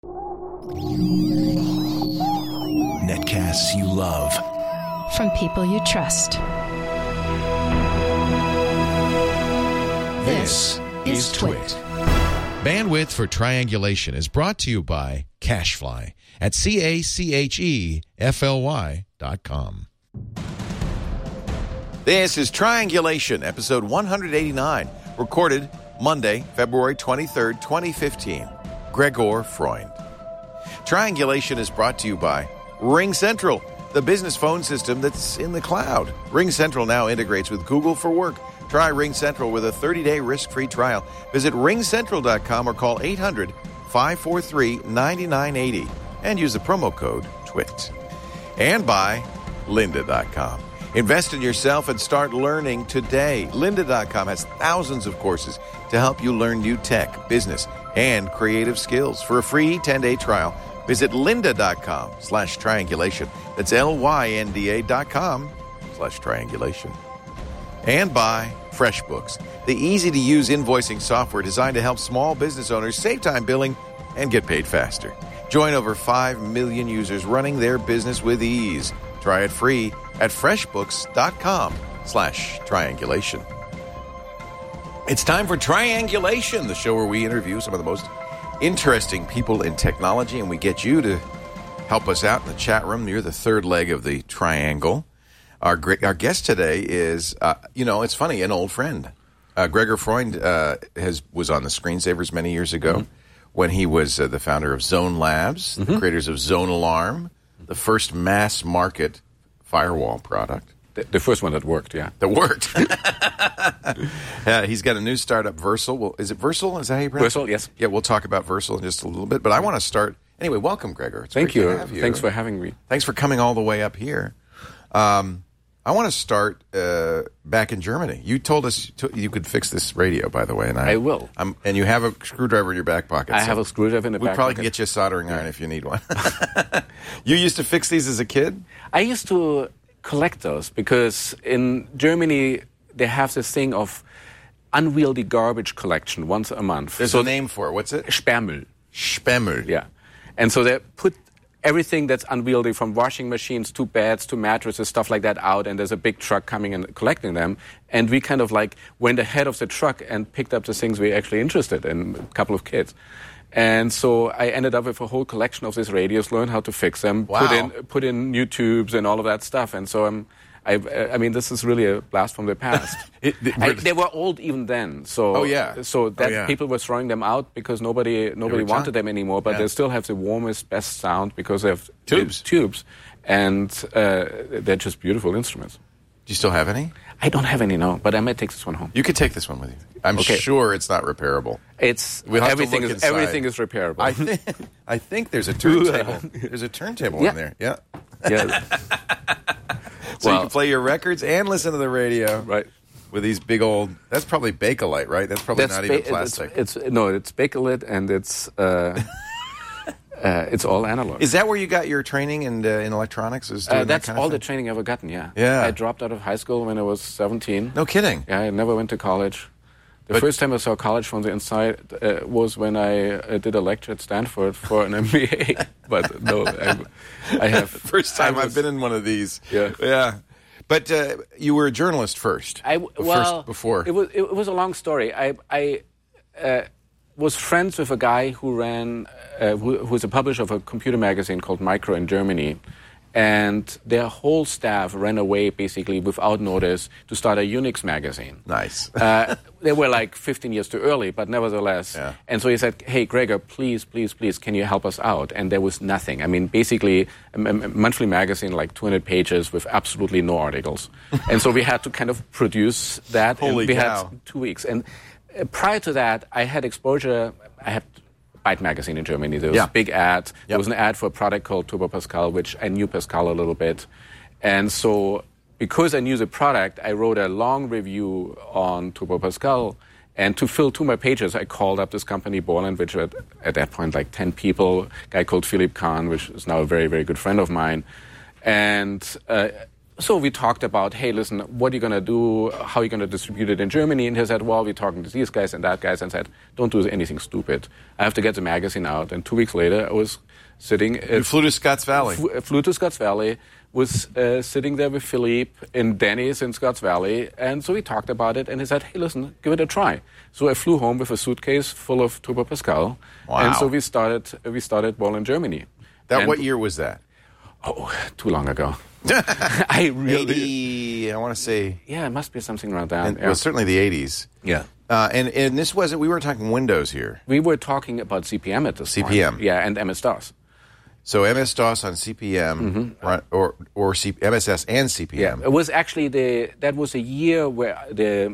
Netcasts you love. From people you trust. This is Twit. Bandwidth for Triangulation is brought to you by CacheFly at CacheFly.com. This is Triangulation, episode 189, recorded Monday, February 23rd, 2015. Gregor Freund. Triangulation is brought to you by RingCentral, the business phone system that's in the cloud. RingCentral now integrates with Google for Work. Try RingCentral with a 30-day risk-free trial. Visit ringcentral.com or call 800-543-9980 and use the promo code TWIT. And by lynda.com. Invest in yourself and start learning today. Lynda.com has thousands of courses to help you learn new tech, business, and creative skills. For a free 10-day trial, visit lynda.com/triangulation. That's LYNDA.com/triangulation. And by FreshBooks, the easy-to-use invoicing software designed to help small business owners save time billing and get paid faster. Join over 5 million users running their business with ease. Try it free at freshbooks.com/triangulation. It's time for Triangulation, the show where we interview some of the most interesting people in technology, and we get you to help us out in the chat room near the third leg of the triangle. Our guest today is, it's funny, an old friend. Gregor Freund was on the Screensavers many years ago when he was the founder of Zone Labs, the creators of Zone Alarm, the first mass market firewall product. The first one that worked, yeah. That worked. He's got a new startup, Versal. Well, is it Versal? Is that how you pronounce it? Versal, yes. Yeah, we'll talk about Versal in just a little bit. But I want to start... Anyway, welcome, Gregor. It's Thank great you. to have you. Thanks for having me. Thanks for coming all the way up here. I want to start back in Germany. You told us you could fix this radio, by the way. And I will. And you have a screwdriver in your back pocket. I have a screwdriver in the back pocket. We probably can get you a soldering iron if you need one. You used to fix these as a kid? I used to collect those because in Germany they have this thing of unwieldy garbage collection once a month. There's a name for it. What's it? Sperrmüll. Sperrmüll. Yeah. And so they put everything that's unwieldy, from washing machines to beds to mattresses, stuff like that, out, and there's a big truck coming and collecting them. And we kind of went ahead of the truck and picked up the things we're actually interested in, a couple of kids. And so I ended up with a whole collection of these radios, learned how to fix them, put in new tubes and all of that stuff. And so I mean, this is really a blast from the past. They were old even then. So, people were throwing them out because nobody wanted them anymore. But they still have the warmest, best sound because they have tubes. And they're just beautiful instruments. Do you still have any? I don't have any, no. But I might take this one home. You could take this one with you. I'm sure it's not repairable. Everything is repairable. I think there's a turntable. There's a turntable in there. Yeah. Yeah. So you can play your records and listen to the radio. Right. With these big old... That's probably Bakelite, right? That's probably not even plastic. It's Bakelite, and it's all analog. Is that where you got your training in electronics? That's all the training I've ever gotten, yeah. I dropped out of high school when I was 17. No kidding. Yeah, I never went to college. The first time I saw college from the inside was when I did a lecture at Stanford for an MBA. But no, I have... First time I've been in one of these. Yeah. But you were a journalist first. Before. It was a long story. I was friends with a guy who ran, who was a publisher of a computer magazine called Micro in Germany. And their whole staff ran away, basically, without notice, to start a Unix magazine. Nice. They were 15 years too early, but nevertheless. Yeah. And so he said, hey, Gregor, please, can you help us out? And there was nothing. I mean, basically, a monthly magazine, 200 pages with absolutely no articles. And so we had to kind of produce that. Holy cow. Had 2 weeks. And prior to that, I had exposure. I had Byte magazine in Germany. There was a big ad. There was an ad for a product called Turbo Pascal, which I knew Pascal a little bit. And so because I knew the product, I wrote a long review on Turbo Pascal. And to fill 2 more pages, I called up this company, Borland, which had at that point 10 people, a guy called Philippe Kahn, which is now a very, very good friend of mine. And So we talked about, hey, listen, what are you going to do? How are you going to distribute it in Germany? And he said, well, we're talking to these guys and that guys, and said, don't do anything stupid. I have to get the magazine out. And 2 weeks later, I was sitting... You flew to Scotts Valley. Flew to Scotts Valley, was sitting there with Philippe in Denny's in Scotts Valley. And so we talked about it, and he said, hey, listen, give it a try. So I flew home with a suitcase full of Turbo Pascal. Wow. And so we started Ball in Germany. What year was that? Oh, too long ago. I really... I want to say... Yeah, it must be something around that. Well, certainly the 80s. Yeah. And this wasn't... We weren't talking Windows here. We were talking about CP/M at this point. CP/M. Yeah, and MS-DOS. So MS-DOS on CP/M, or MSS and CP/M. Yeah, it was actually that was a year where the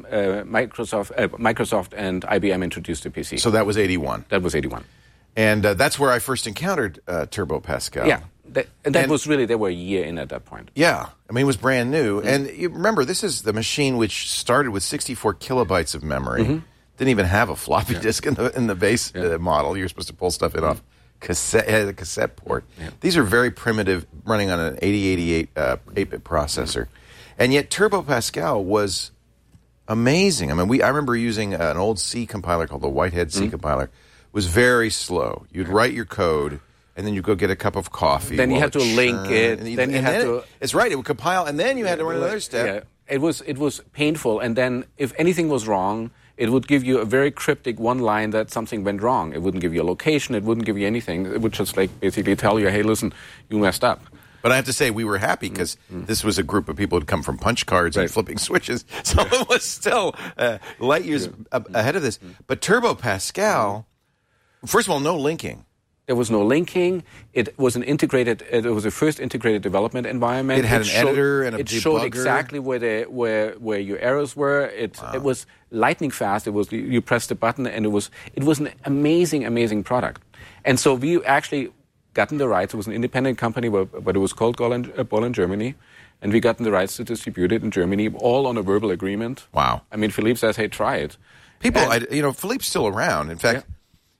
Microsoft and IBM introduced the PC. So that was 81. That was 81. And that's where I first encountered Turbo Pascal. Yeah. That was really, they were a year in at that point. Yeah. I mean, it was brand new. Mm-hmm. And you remember, this is the machine which started with 64 kilobytes of memory. Mm-hmm. Didn't even have a floppy disk in the base model. You were supposed to pull stuff in off cassette. It had a cassette port. Yeah. These are very primitive, running on an 8088 8-bit processor. Mm-hmm. And yet Turbo Pascal was amazing. I mean, I remember using an old C compiler called the Whitehead C compiler. It was very slow. You'd write your code, and then you go get a cup of coffee. Then you had to link it. Then you had to. It's right. It would compile, and then you had to run another step. Yeah, it was painful. And then, if anything was wrong, it would give you a very cryptic one line that something went wrong. It wouldn't give you a location. It wouldn't give you anything. It would just basically tell you, hey, listen, you messed up. But I have to say, we were happy because this was a group of people who had come from punch cards and flipping switches. So it was still light years ahead of this. But Turbo Pascal, first of all, no linking. There was no linking. It was It was the first integrated development environment. It had an editor and a debugger. It showed exactly where your errors were. It was lightning fast. It was you pressed the button, and it was an amazing product. And so we actually gotten the rights. It was an independent company, but it was called Ball in Germany, and we gotten the rights to distribute it in Germany, all on a verbal agreement. Wow! I mean, Philippe says, "Hey, try it." Philippe's still around. In fact.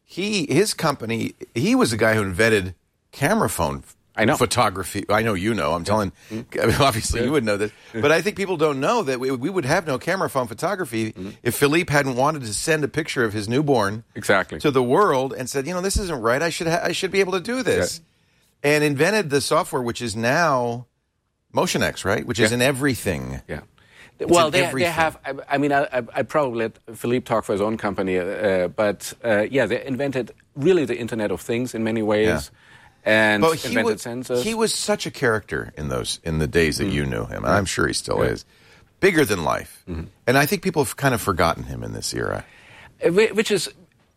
His company, he was the guy who invented camera phone photography. I know you know. I'm telling, obviously you would know this. But I think people don't know that we would have no camera phone photography if Philippe hadn't wanted to send a picture of his newborn to the world and said, this isn't right. I should be able to do this. Yeah. And invented the software, which is now MotionX, right? Which is in everything. Yeah. Well, they have. I mean, I probably let Philippe talk for his own company, but they invented really the Internet of Things in many ways, and invented sensors. He was such a character in the days that you knew him, and I'm sure he still is. Bigger than life, and I think people have kind of forgotten him in this era. Which is,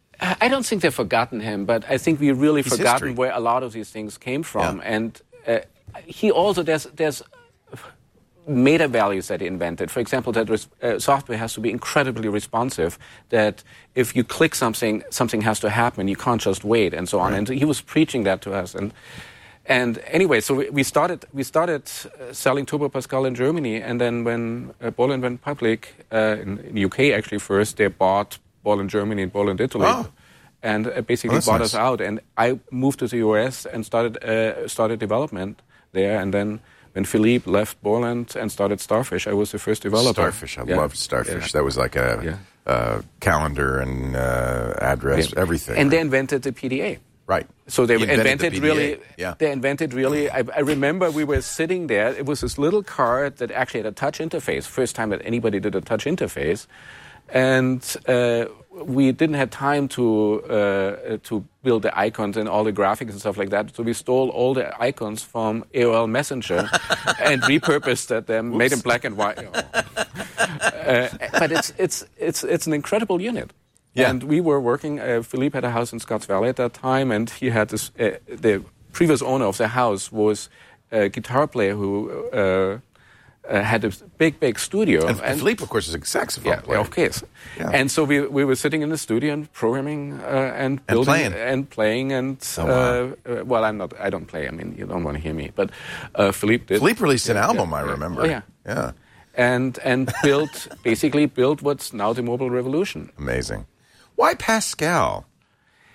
I don't think they've forgotten him, but I think we've really forgotten where a lot of these things came from, and he also there's meta values that he invented. For example, that software has to be incredibly responsive, that if you click something has to happen. You can't just wait, and so on. Right. And he was preaching that to us. And anyway, so we started selling Turbo Pascal in Germany, and then when Bolin went public, in the UK actually first, they bought Ball in Germany and Ball in Italy. Oh. And basically bought us out. And I moved to the US and started development there, and then when Philippe left Borland and started Starfish, I was the first developer. Starfish, I loved Starfish. Yeah. That was like a calendar and address, everything. And they invented the PDA. Right. So they invented really. Yeah. They invented really. I remember we were sitting there. It was this little card that actually had a touch interface. First time that anybody did a touch interface, and we didn't have time to build the icons and all the graphics and stuff like that. So we stole all the icons from AOL Messenger and repurposed them, made them black and white. But it's an incredible unit. Yeah. And we were working. Philippe had a house in Scotts Valley at that time, and he had this. The previous owner of the house was a guitar player who had a big studio. And Philippe, of course, is a saxophone player. Yeah, of course. Yeah. And so we were sitting in the studio and programming and building and playing. And well, I don't play. I mean, you don't want to hear me. But Philippe did. Philippe released an album, I remember. Oh, yeah. Yeah. And basically built what's now the mobile revolution. Amazing. Why Pascal?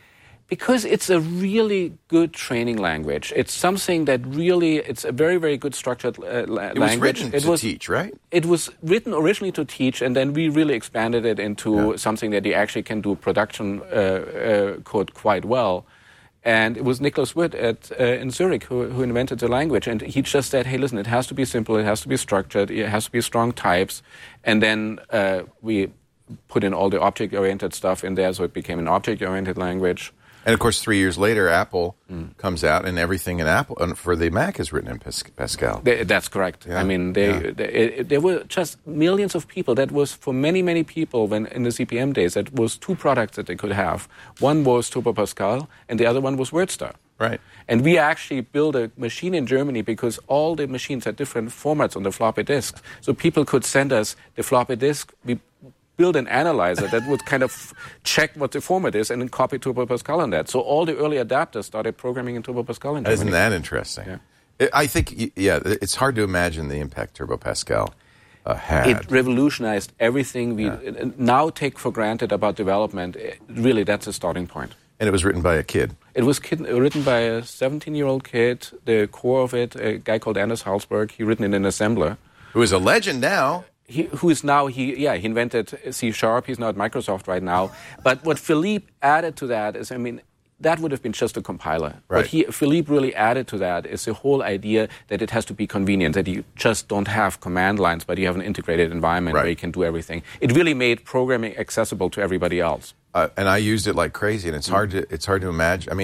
Because it's a really good training language. It's something that really, it's a very, very good structured language. It was written to teach, right? It was written originally to teach, and then we really expanded it into something that you actually can do production code quite well. And it was Nicholas Witt in Zurich who invented the language. And he just said, hey, listen, it has to be simple, it has to be structured, it has to be strong types. And then we put in all the object-oriented stuff in there, so it became an object-oriented language. And, of course, 3 years later, Apple comes out, and everything in Apple for the Mac is written in Pascal. That's correct. Yeah. I mean, there were just millions of people. That was, for many, many people, when in the CP/M days, that was 2 products that they could have. One was Turbo Pascal, and the other one was WordStar. Right. And we actually built a machine in Germany because all the machines had different formats on the floppy disks. So people could send us the floppy disk. We build an analyzer that would kind of check what the format is and then copy Turbo Pascal on that. So all the early adapters started programming in Turbo Pascal in Germany. Isn't that interesting? Yeah. I think, it's hard to imagine the impact Turbo Pascal had. It revolutionized everything we now take for granted about development. Really, that's a starting point. And it was written by a kid. It was written by a 17-year-old kid. The core of it, a guy called Anders Halsberg, he written it in assembler. Who is a legend now. He invented C#. He's now at Microsoft right now. But what Philippe added to that is, that would have been just a compiler. Right. What Philippe really added to that is the whole idea that it has to be convenient, that you just don't have command lines, but you have an integrated environment where you can do everything. It really made programming accessible to everybody else. And I used it like crazy, and it's hard to imagine.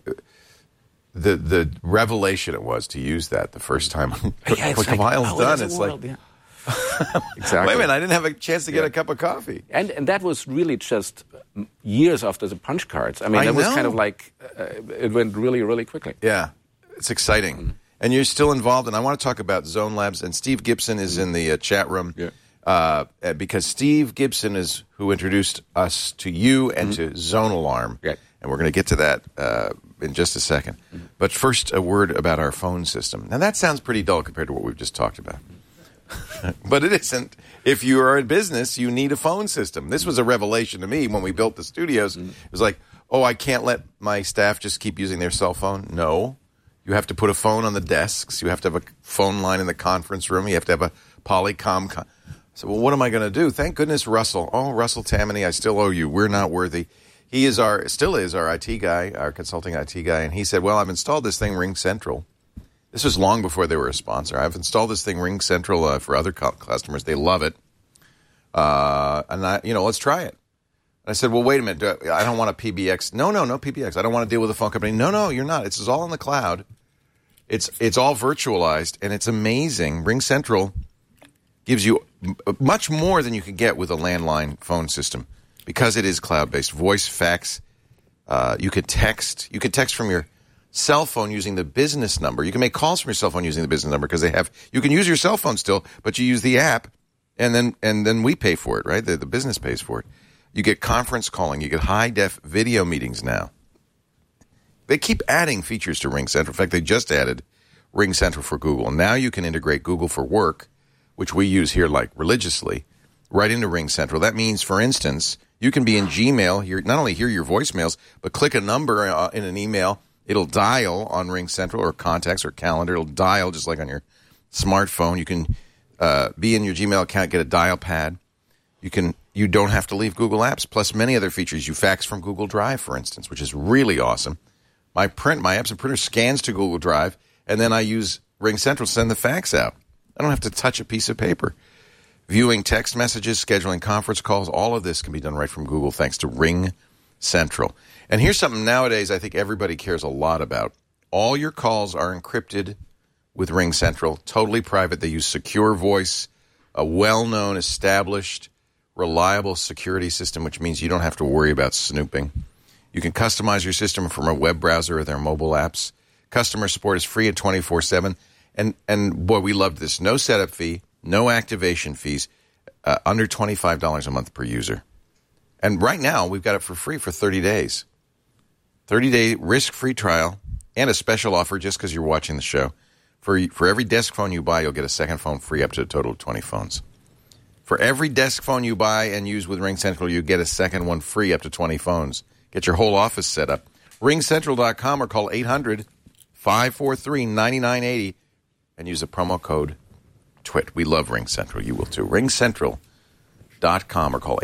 The revelation it was to use that the first time. It's like, compile's done. It's world, like. Exactly. Wait a minute, I didn't have a chance to get a cup of coffee. And that was really just years after the punch cards. That was kind of like, it went really, really quickly. Yeah, it's exciting. And you're still involved, and I want to talk about Zone Labs, and Steve Gibson is in the chat room. Yeah. Because Steve Gibson is who introduced us to you and to Zone Alarm. Right. And we're going to get to that in just a second. But first, a word about our phone system. Now, that sounds pretty dull compared to what we've just talked about. But it isn't. If you are in business, you need a phone system. This was a revelation to me when we built the studios. It was like, I can't let my staff just keep using their cell phone. No. You have to put a phone on the desks. You have to have a phone line in the conference room. You have to have a Polycom. So, what am I going to do? Thank goodness Russell. Oh, Russell Tammany, I still owe you. We're not worthy. He still is our IT guy, our consulting IT guy. And he said, I've installed this thing, Ring Central. This was long before they were a sponsor. I've installed this thing, Ring Central, for other customers. They love it. Let's try it. And I said, wait a minute. I don't want a PBX. No PBX. I don't want to deal with a phone company. No, you're not. It's all in the cloud. It's all virtualized, and it's amazing. Ring Central gives you much more than you can get with a landline phone system because it is cloud-based. Voice, fax. You could text. You could text from your cell phone using the business number. You can make calls from your cell phone using the business number because you can use your cell phone still, but you use the app, and then we pay for it, right? The business pays for it. You get conference calling. You get high-def video meetings now. They keep adding features to Ring Central. In fact, they just added Ring Central for Google. Now you can integrate Google for Work, which we use here like religiously, right into Ring Central. That means, for instance, you can be in Gmail, not only hear your voicemails, but click a number in an email. It'll dial on Ring Central or Contacts or Calendar. It'll dial just like on your smartphone. You can be in your Gmail account, get a dial pad. You don't have to leave Google Apps, plus many other features. You fax from Google Drive, for instance, which is really awesome. My apps and printer scans to Google Drive, and then I use Ring Central to send the fax out. I don't have to touch a piece of paper. Viewing text messages, scheduling conference calls, all of this can be done right from Google thanks to Ring Central. And here's something nowadays I think everybody cares a lot about. All your calls are encrypted with Ring Central, totally private. They use secure voice, a well-known, established, reliable security system, which means you don't have to worry about snooping. You can customize your system from a web browser or their mobile apps. Customer support is free at 24/7. And boy, we loved this. No setup fee, no activation fees, under $25 a month per user. And right now, we've got it for free for 30 days. 30-day risk-free trial and a special offer just because you're watching the show. For every desk phone you buy, you'll get a second phone free up to a total of 20 phones. For every desk phone you buy and use with Ring Central, you get a second one free up to 20 phones. Get your whole office set up. RingCentral.com or call 800-543-9980 and use the promo code TWIT. We love RingCentral. You will too. RingCentral.com or call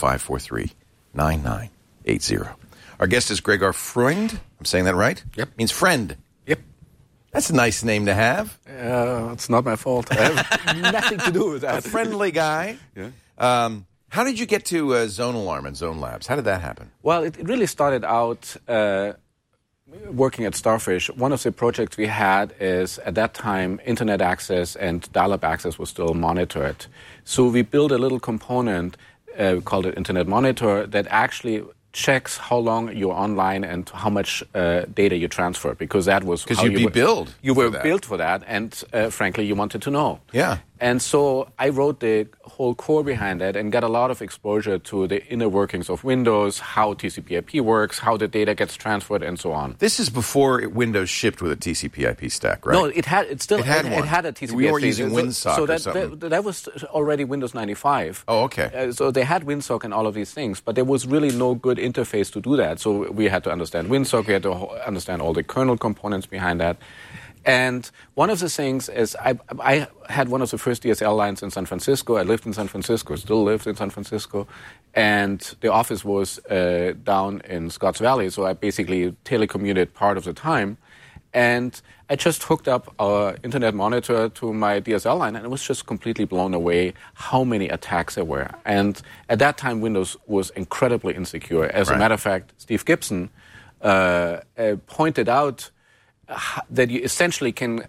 800-543-9980. Our guest is Gregor Freund. I'm saying that right? Yep. Means friend. Yep. That's a nice name to have. It's not my fault. I have nothing to do with that. A friendly guy. Yeah. How did you get to Zone Alarm and Zone Labs? How did that happen? Well, it really started out working at Starfish. One of the projects we had is, at that time, internet access and dial-up access was still monitored. So we built a little component, we called it Internet Monitor, that actually checks how long you're online and how much data you transfer, because that was because you'd be billed. You were billed for that, and frankly, you wanted to know. Yeah. And so I wrote the whole core behind that and got a lot of exposure to the inner workings of Windows, how TCP/IP works, how the data gets transferred, and so on. This is before Windows shipped with a TCP/IP stack, right? No, it had a TCP/IP. We were using WinSock or something. That was already Windows 95. Oh, okay. So they had WinSock and all of these things, but there was really no good interface to do that. So we had to understand WinSock, we had to understand all the kernel components behind that. And one of the things is I had one of the first DSL lines in San Francisco. I lived in San Francisco, still lived in San Francisco. And the office was down in Scotts Valley, so I basically telecommuted part of the time. And I just hooked up our Internet Monitor to my DSL line, and I was just completely blown away how many attacks there were. And at that time, Windows was incredibly insecure. As a matter of fact, Steve Gibson pointed out that you essentially can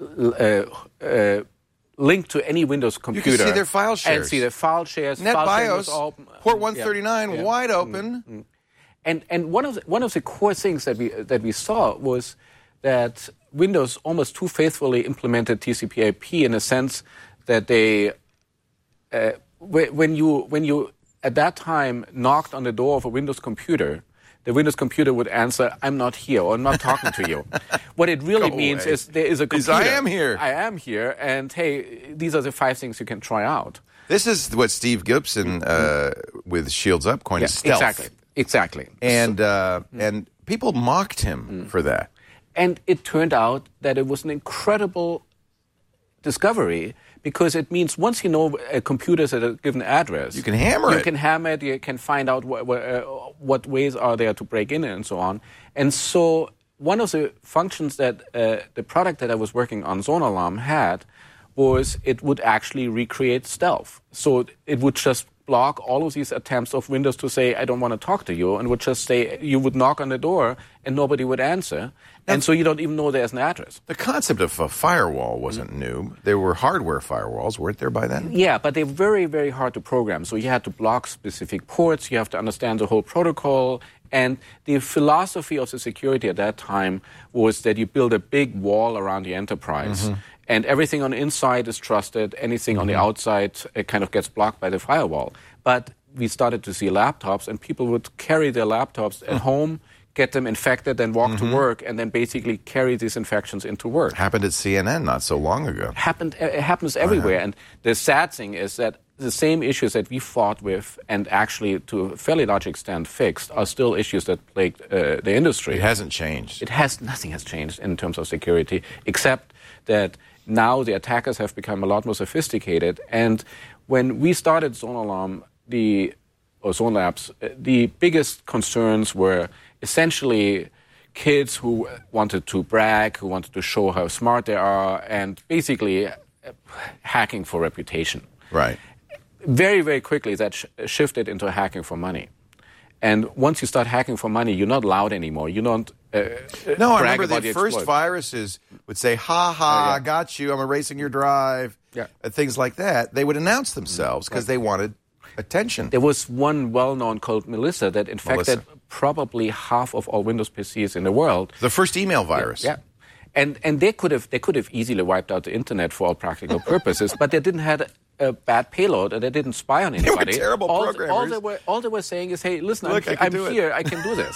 link to any Windows computer. You can see their file shares. And see their file shares. NetBIOS, port 139, wide open. And one of the core things that we saw was that Windows almost too faithfully implemented TCP/IP in a sense that they, when you at that time knocked on the door of a Windows computer, the Windows computer would answer, "I'm not here," or "I'm not talking to you." What it really means is there is a computer. I am here. I am here, and hey, these are the 5 things you can try out. This is what Steve Gibson with Shields Up coined as stealth. Exactly. And people mocked him for that. And it turned out that it was an incredible discovery, because it means once you know computers at a given address, you can hammer it. You can hammer it. You can find out what ways are there to break in and so on. And so one of the functions that the product that I was working on, Zone Alarm, had was it would actually recreate stealth. So it would just block all of these attempts of Windows to say, "I don't want to talk to you," and would just say, you would knock on the door and nobody would answer. And so you don't even know there's an address. The concept of a firewall wasn't new. There were hardware firewalls, weren't there, by then? Yeah, but they're very, very hard to program. So you had to block specific ports. You have to understand the whole protocol. And the philosophy of the security at that time was that you build a big wall around the enterprise. Mm-hmm. And everything on the inside is trusted. Anything on the outside kind of gets blocked by the firewall. But we started to see laptops, and people would carry their laptops at home, get them infected, then walk to work, and then basically carry these infections into work. Happened at CNN not so long ago. It happens everywhere. And the sad thing is that the same issues that we fought with and actually to a fairly large extent fixed are still issues that plagued the industry. It hasn't changed. Nothing has changed in terms of security, except that now the attackers have become a lot more sophisticated. And when we started Zone Alarm, or Zone Labs, the biggest concerns were essentially kids who wanted to brag, who wanted to show how smart they are, and basically hacking for reputation. Right. Very, very quickly that shifted into hacking for money. And once you start hacking for money, you're not loud anymore. You don't No, I remember the first viruses would say, "Ha ha, I got you, I'm erasing your drive." Yeah. Things like that. They would announce themselves because they wanted attention. There was one well-known called Melissa that infected probably half of all Windows PCs in the world. The first email virus. Yeah. And they could have easily wiped out the internet for all practical purposes, but they didn't have a bad payload, and they didn't spy on anybody. They were terrible programmers. All they were saying is, "Hey, listen, Look, I'm here, I can do this."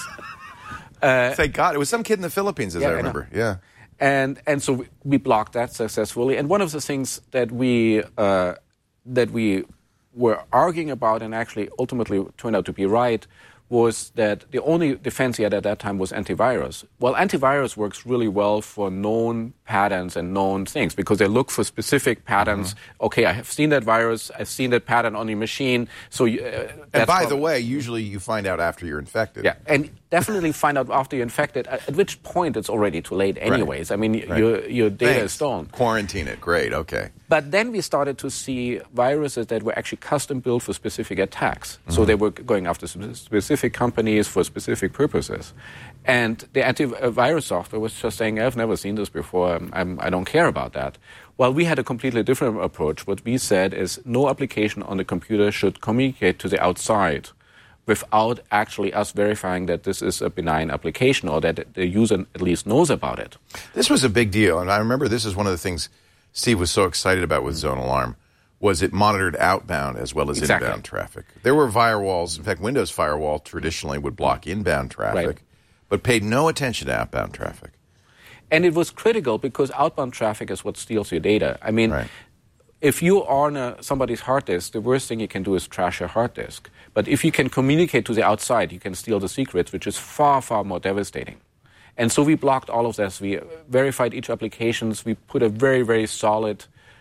Thank God. It was some kid in the Philippines, as I remember. Yeah. And so we blocked that successfully. And one of the things that we were arguing about and actually ultimately turned out to be right was that the only defense he had at that time was antivirus. Well, antivirus works really well for known patterns and known things because they look for specific patterns. Okay, I have seen that virus, I've seen that pattern on your machine. So, and by the way, usually you find out after you're infected. Yeah, and definitely find out after you're infected, at which point it's already too late anyways. Right. I mean, your data is stolen. Quarantine it, great, okay. But then we started to see viruses that were actually custom built for specific attacks. So they were going after specific companies for specific purposes. And the antivirus software was just saying, I've never seen this before, I don't care about that. Well, we had a completely different approach. What we said is no application on the computer should communicate to the outside without actually us verifying that this is a benign application or that the user at least knows about it. This was a big deal, and I remember this is one of the things Steve was so excited about with Zone Alarm, was it monitored outbound as well as inbound traffic. There were firewalls. In fact, Windows Firewall traditionally would block inbound traffic, but paid no attention to outbound traffic. And it was critical because outbound traffic is what steals your data. I mean, if you are on somebody's hard disk, the worst thing you can do is trash your hard disk. But if you can communicate to the outside, you can steal the secrets, which is far, far more devastating. And so we blocked all of this. We verified each applications. We put a very, very solid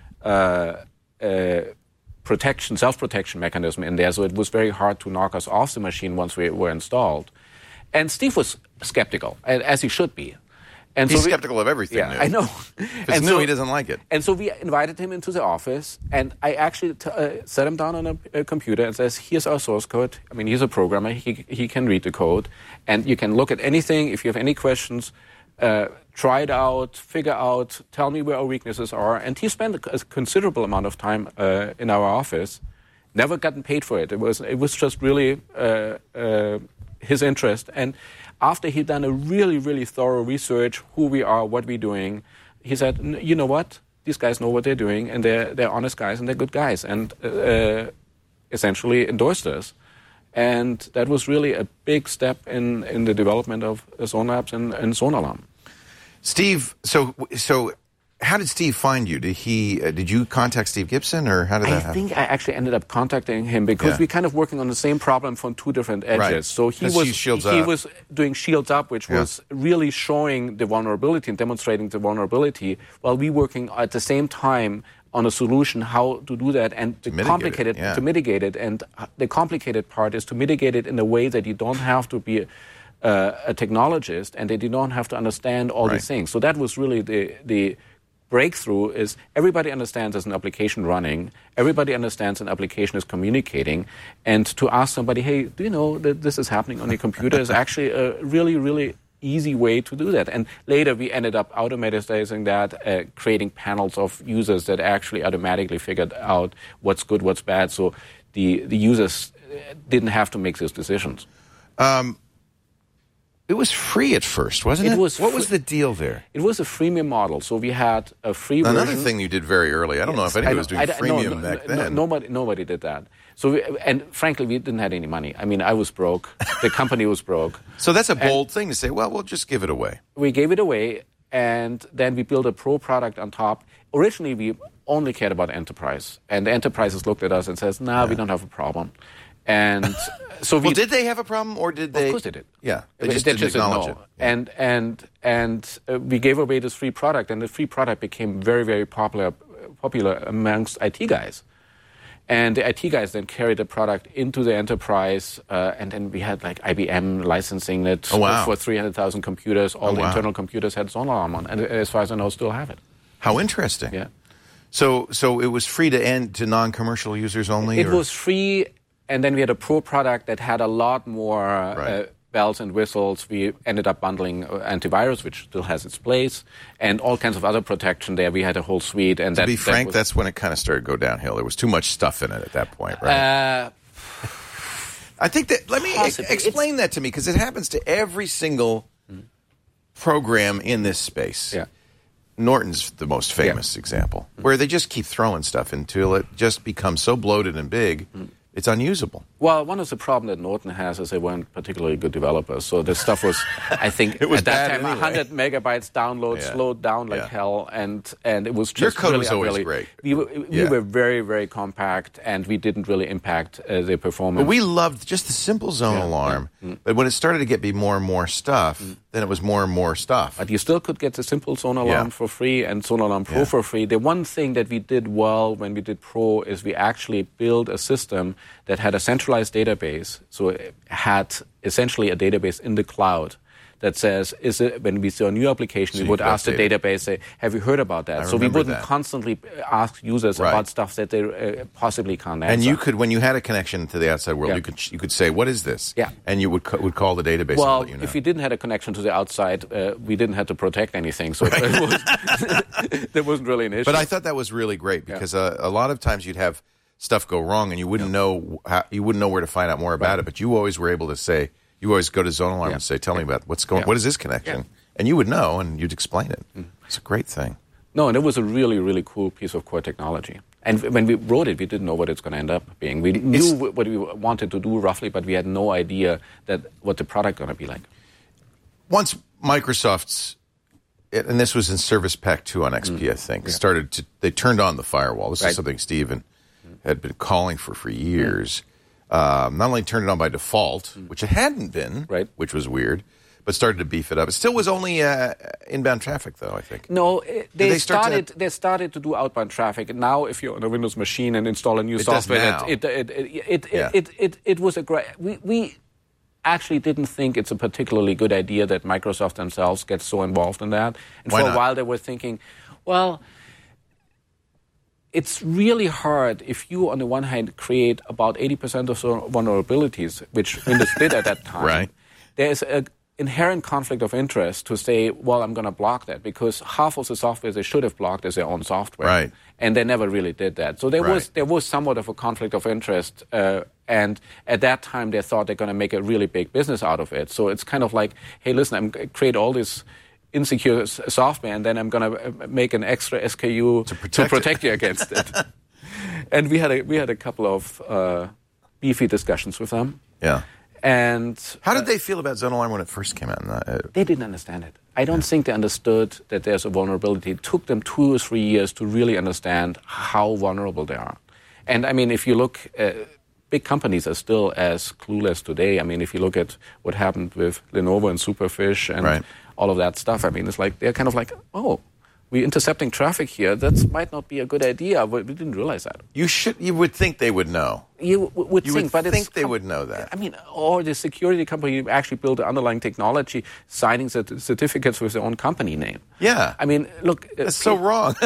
self-protection mechanism in there. So it was very hard to knock us off the machine once we were installed. And Steve was skeptical, as he should be. And he's skeptical of everything new. I know. If it's new, he doesn't like it. And so we invited him into the office, and I actually set him down on a computer and says, here's our source code. I mean, he's a programmer. He can read the code. And you can look at anything. If you have any questions, try it out, figure out, tell me where our weaknesses are. And he spent a considerable amount of time in our office, never gotten paid for it. It was just really his interest. And after he'd done a really, really thorough research, who we are, what we're doing, he said, you know what? These guys know what they're doing, and they're honest guys, and they're good guys, and essentially endorsed us. And that was really a big step in the development of Zone Labs and Zone Alarm. Steve, so how did Steve find you? Did you contact Steve Gibson, or how did that happen? I think I actually ended up contacting him because we're kind of working on the same problem from two different edges. Right. So he was doing Shields Up, which was really showing the vulnerability and demonstrating the vulnerability, while we working at the same time on a solution how to do that and to mitigate it. And the complicated part is to mitigate it in a way that you don't have to be a technologist and that you don't have to understand all these things. So that was really the breakthrough is everybody understands there's an application running, everybody understands an application is communicating, and to ask somebody, hey, do you know that this is happening on your computer is actually a really, really easy way to do that. And later we ended up automatizing that, creating panels of users that actually automatically figured out what's good, what's bad, so the users didn't have to make those decisions. It was free at first, wasn't it? What was the deal there? It was a freemium model, so we had a free version. Another thing you did very early. I don't know if anybody was doing freemium back then. Nobody did that. So, and frankly, we didn't have any money. I mean, I was broke. The company was broke. So that's a bold thing to say, well, we'll just give it away. We gave it away, and then we built a pro product on top. Originally, we only cared about enterprise, and the enterprises looked at us and says, we don't have a problem. And so did they have a problem, or did they? Of course they did. Yeah, they just didn't acknowledge it. And we gave away this free product, and the free product became very, very popular amongst IT guys. And the IT guys then carried the product into the enterprise, and then we had like IBM licensing it for 300,000 computers. All the internal computers had Zone Alarm on, and as far as I know, still have it. How interesting! Yeah. So it was free to non-commercial users only. It was free. And then we had a pro product that had a lot more bells and whistles. We ended up bundling antivirus, which still has its place, and all kinds of other protection there. We had a whole suite. And to be frank, that's when it kind of started to go downhill. There was too much stuff in it at that point, right? I think that, let me explain that to me, because it happens to every single program in this space. Yeah. Norton's the most famous example, where they just keep throwing stuff until it just becomes so bloated and big It's unusable. Well, one of the problems that Norton has is they weren't particularly good developers. So the stuff was, I think, It was at that bad time, anyway. 100 megabytes download, slowed down like hell, and it was just Your code really was always really, great. We were very, very compact, and we didn't really impact the performance. But we loved just the simple zone alarm. But when it started to be more and more stuff, then it was more and more stuff. But you still could get the simple Zone Alarm for free and Zone Alarm Pro for free. The one thing that we did well when we did Pro is we actually built a system that had a centralized database. So it had essentially a database in the cloud that says, when we saw a new application, we would ask the database, say, have you heard about that? So we wouldn't constantly ask users about stuff that they possibly can't answer. And you could, when you had a connection to the outside world, you could say, what is this? Yeah. And you would call the database and let you know. If we didn't have a connection to the outside, we didn't have to protect anything. So there wasn't really an issue. But I thought that was really great because a lot of times you'd have stuff go wrong and you wouldn't know where to find out more about it. But you always were able to say, you always go to Zone Alarm and say, tell me about what's going. What is this connection? Yeah. And you would know and you'd explain it. It's a great thing. No, and it was a really, really cool piece of core technology. And when we wrote it, we didn't know what it's going to end up being. We knew what we wanted to do roughly, but we had no idea what the product going to be like. Once Microsoft's, and this was in Service Pack 2 on XP, I think, they turned on the firewall. This is something Stephen had been calling for years. Not only turned it on by default, which it hadn't been, which was weird, but started to beef it up. It still was only inbound traffic, though, I think. No, they started to do outbound traffic. Now, if you're on a Windows machine and install a new software, it was a great. We actually didn't think it's a particularly good idea that Microsoft themselves gets so involved in that. And for a while, they were thinking, well, it's really hard if you, on the one hand, create about 80% of the vulnerabilities, which Windows did at that time. Right. There's an inherent conflict of interest to say, well, I'm going to block that, because half of the software they should have blocked is their own software. Right. And they never really did that. So there was somewhat of a conflict of interest. And at that time, they thought they're going to make a really big business out of it. So it's kind of like, hey, listen, I'm going to create all this insecure software, and then I'm going to make an extra SKU to protect you against it. And we had a couple of beefy discussions with them. Yeah. And how did they feel about Zone Alarm when it first came out? They didn't understand it. I don't think they understood that there's a vulnerability. It took them 2 or 3 years to really understand how vulnerable they are. And I mean, if you look, big companies are still as clueless today. I mean, if you look at what happened with Lenovo and Superfish and all of that stuff, I mean, it's like they're kind of like, oh, we're intercepting traffic here. That might not be a good idea. We didn't realize that. You would think they would know. You would think they would know that. I mean, or the security company actually built the underlying technology, signing certificates with their own company name. Yeah. I mean, look. That's so wrong.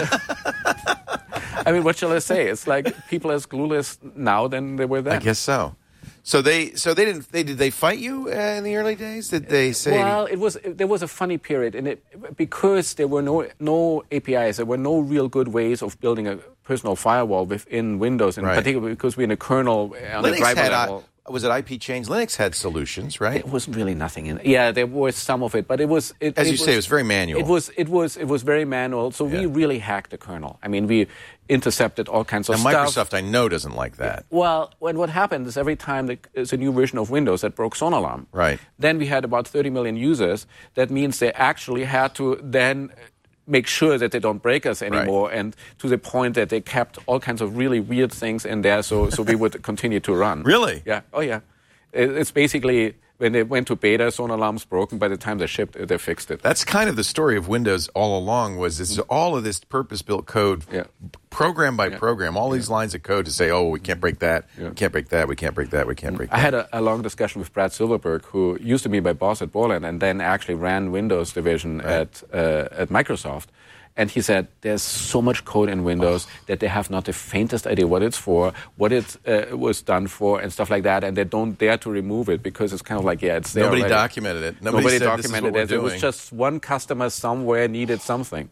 I mean, what shall I say? It's like people as clueless now than they were then. I guess so. So did they fight you in the early days? Did they say? Well, there was a funny period in it because there were no APIs. There were no real good ways of building a personal firewall within Windows, in particular because we're in a kernel on the driver level. Was it IP Change? Linux had solutions, right? There wasn't really nothing in it. Yeah, there was some of it, but it was... As you say, it was very manual. It was very manual, so we really hacked the kernel. I mean, we intercepted all kinds of stuff. Microsoft, I know, doesn't like that. Well, what happened is every time there's a new version of Windows that broke Zone Alarm, then we had about 30 million users. That means they actually had to then make sure that they don't break us anymore, and to the point that they kept all kinds of really weird things in there, so we would continue to run. Really? Yeah. Oh, yeah. It's basically when they went to beta, Zone Alarm's broken. By the time they shipped, they fixed it. That's kind of the story of Windows all along. Was all of this purpose-built code, program by program, all these lines of code to say, oh, we can't break that, we can't break that, we can't break that, we can't break that. I had a long discussion with Brad Silverberg, who used to be my boss at Borland and then actually ran Windows division at Microsoft. And he said, there's so much code in Windows that they have not the faintest idea what it's for, what it was done for, and stuff like that. And they don't dare to remove it because it's kind of like, it's there. Nobody documented it. Nobody documented it. It was just one customer somewhere needed something.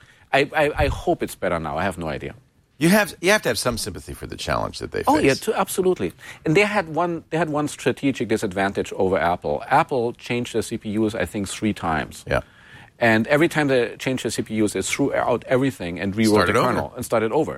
I hope it's better now. I have no idea. You have to have some sympathy for the challenge that they face. Oh, yeah, absolutely. And they had one strategic disadvantage over Apple. Apple changed their CPUs, I think, 3 times. Yeah. And every time they changed the CPUs, they threw out everything and rewrote the kernel and started over.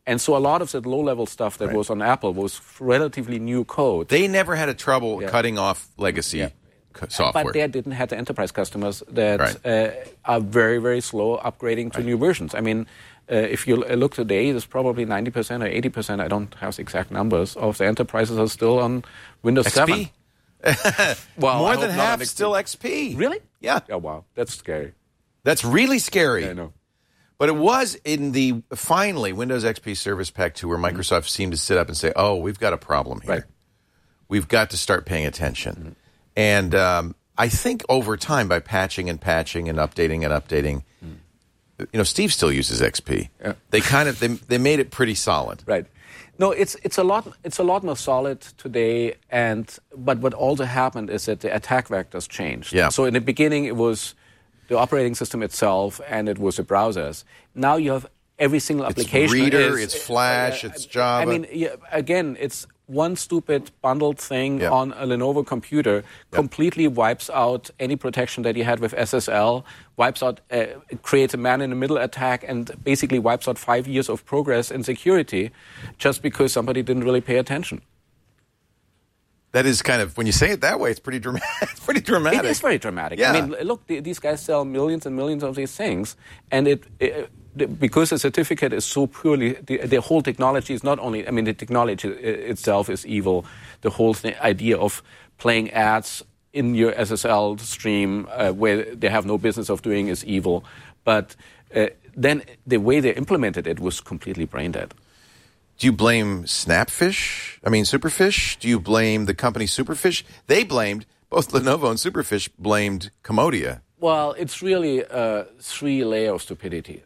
And so a lot of that low-level stuff that was on Apple was relatively new code. They never had a trouble cutting off legacy software. But they didn't have the enterprise customers that are very, very slow upgrading to new versions. I mean, if you look today, there's probably 90% or 80%, I don't have the exact numbers, of the enterprises are still on Windows 7. Well, more than half still XP. Really? Yeah. Oh, wow. That's scary. That's really scary. Yeah, I know. But it was in the, finally, Windows XP Service Pack 2 where Microsoft seemed to sit up and say, oh, we've got a problem here. Right. We've got to start paying attention. And I think over time, by patching and updating, Steve still uses XP. Yeah. They kind of, they made it pretty solid. Right. No, it's a lot more solid today, but what also happened is that the attack vectors changed. Yeah. So in the beginning, it was the operating system itself, and it was the browsers. Now you have every single application. It's Reader, it's Flash, it's Java. I mean, again, it's one stupid bundled thing on a Lenovo computer completely wipes out any protection that you had with SSL, wipes out, creates a man-in-the-middle attack, and basically wipes out 5 years of progress in security just because somebody didn't really pay attention. That is kind of, when you say it that way, it's pretty dramatic. It's pretty dramatic. It is very dramatic. Yeah. I mean, look, these guys sell millions and millions of these things, and because the certificate is so purely, the whole technology is not only, I mean, the technology itself is evil. The whole idea of playing ads in your SSL stream where they have no business of doing is evil. But then the way they implemented it was completely brain dead. Do you blame Superfish? Do you blame the company Superfish? They blamed, both Lenovo and Superfish blamed Comodia. Well, it's really 3 layers of stupidity.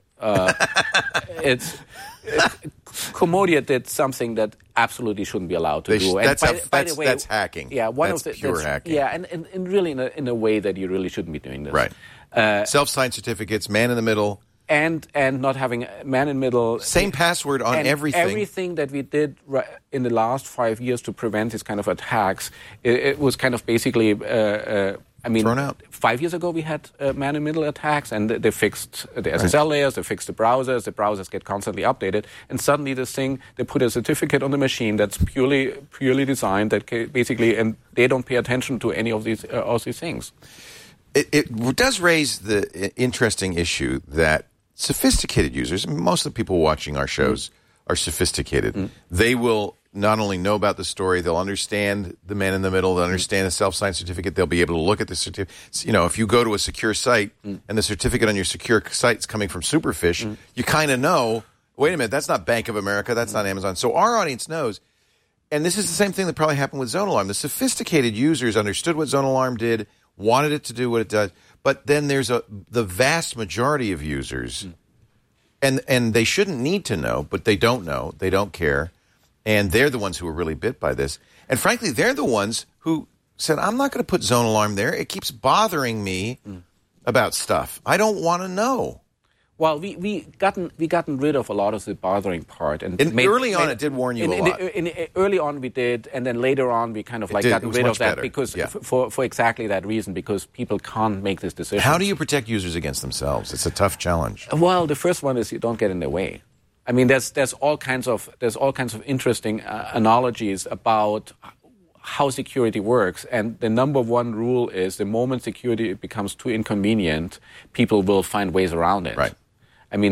Comodia did something that absolutely shouldn't be allowed to do. And by the way, that's hacking. Yeah, that's pure hacking. Yeah, and really in a way that you really shouldn't be doing this. Right. Self-signed certificates, man in the middle. And not having man in the middle. Same password on everything. Everything that we did in the last 5 years to prevent these kind of attacks, it was kind of basically, thrown out. 5 years ago we had man in the middle attacks, and they fixed the SSL layers, they fixed the browsers get constantly updated, and suddenly this thing, they put a certificate on the machine that's purely designed, that basically, and they don't pay attention to any of these things. It does raise the interesting issue that sophisticated users, most of the people watching our shows are sophisticated. They will not only know about the story, they'll understand the man in the middle, they'll understand the self-signed certificate, they'll be able to look at the certificate. If you go to a secure site and the certificate on your secure site is coming from Superfish, you kind of know, wait a minute, that's not Bank of America, that's not Amazon. So our audience knows, and this is the same thing that probably happened with Zone Alarm. The sophisticated users understood what Zone Alarm did, wanted it to do what it does, but then there's the vast majority of users, and they shouldn't need to know, but they don't know, they don't care, and they're the ones who are really bit by this. And frankly, they're the ones who said, I'm not going to put Zone Alarm there. It keeps bothering me about stuff. I don't want to know. Well, we gotten rid of a lot of the bothering part, and early on it did warn you a lot. Early on we did, and then later on we kind of gotten rid of that because for exactly that reason, because people can't make this decision. How do you protect users against themselves? It's a tough challenge. Well, the first one is you don't get in their way. I mean, there's all kinds of interesting analogies about how security works, and the number one rule is the moment security becomes too inconvenient, people will find ways around it. Right. I mean,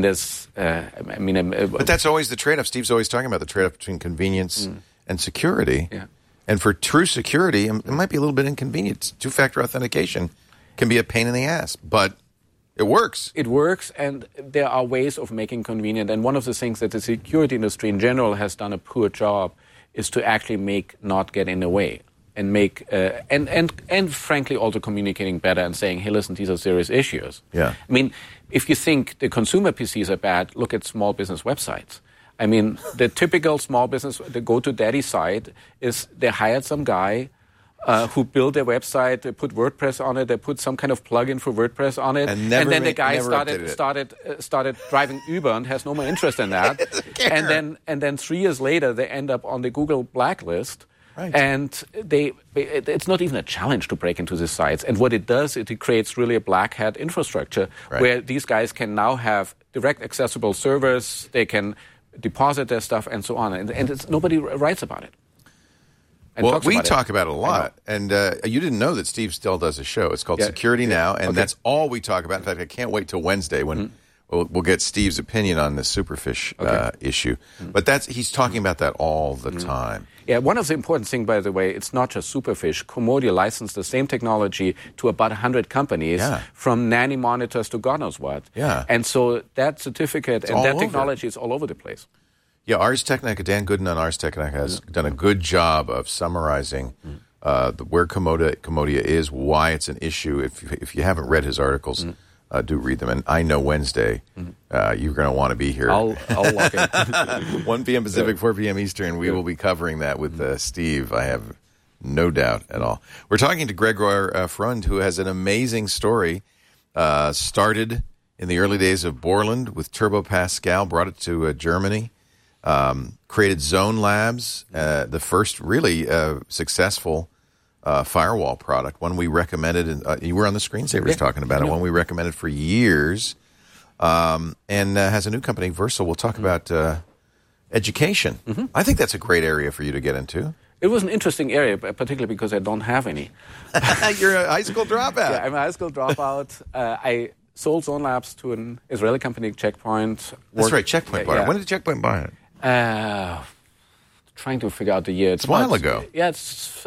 but that's always the trade-off. Steve's always talking about the trade-off between convenience and security. Yeah. And for true security, it might be a little bit inconvenient. Two-factor authentication can be a pain in the ass, but it works. It works, and there are ways of making convenient. And one of the things that the security industry in general has done a poor job is to actually not get in the way. And make and frankly also communicating better and saying, hey, listen, these are serious issues. Yeah. I mean, if you think the consumer PCs are bad, look at small business websites. I mean, the typical small business, the GoToDaddy site is they hired some guy who built their website, they put WordPress on it, they put some kind of plugin for WordPress on it, and then the guy started driving Uber and has no more interest in that. and then 3 years later, they end up on the Google blacklist. Right. And it's not even a challenge to break into these sites. And what it does, it creates really a black hat infrastructure where these guys can now have direct accessible servers. They can deposit their stuff and so on. And nobody writes about it. Well, we talk about it a lot, and you didn't know that Steve still does a show. It's called Security Now, and that's all we talk about. In fact, I can't wait till Wednesday when we'll get Steve's opinion on the Superfish issue. But he's talking about that all the time. Yeah, one of the important things, by the way, it's not just Superfish. Comodio licensed the same technology to about 100 companies, from nanny monitors to God knows what. Yeah. And so that certificate and that technology is all over the place. Yeah, Ars Technica, Dan Gooden on Ars Technica has done a good job of summarizing where Comodia is, why it's an issue. If you haven't read his articles, do read them. And I know Wednesday you're going to want to be here. I'll log in. 1 p.m. Pacific, 4 p.m. Eastern. We will be covering that with Steve. I have no doubt at all. We're talking to Gregor Freund, who has an amazing story. Started in the early days of Borland with Turbo Pascal, brought it to Germany. Created Zone Labs, the first really successful firewall product, one we recommended. You were on the screensavers talking about it, one we recommended for years, and has a new company, Versal. We'll talk about education. I think that's a great area for you to get into. It was an interesting area, particularly because I don't have any. You're a high school dropout. Yeah, I'm a high school dropout. I sold Zone Labs to an Israeli company, Checkpoint. That's right, Checkpoint bought it. When did Checkpoint buy it? Trying to figure out the year. It's a while ago. Yeah, it's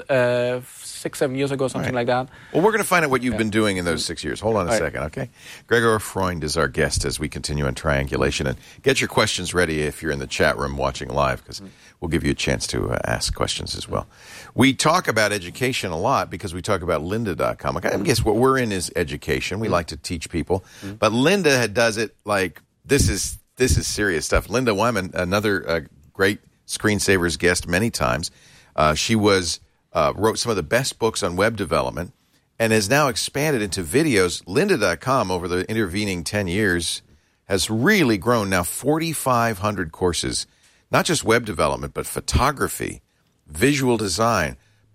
6-7 years ago, something like that. Well, we're going to find out what you've been doing in those 6 years. Hold on a second, okay? Gregor Freund is our guest as we continue on Triangulation. And get your questions ready if you're in the chat room watching live, because we'll give you a chance to ask questions as well. We talk about education a lot because we talk about lynda.com. I guess what we're in is education. We like to teach people. But Lynda does it like this is serious stuff. Lynda Wyman, another great Screensavers guest many times. She wrote some of the best books on web development and has now expanded into videos. Lynda.com, over the intervening 10 years, has really grown. Now 4,500 courses, not just web development, but photography, visual design,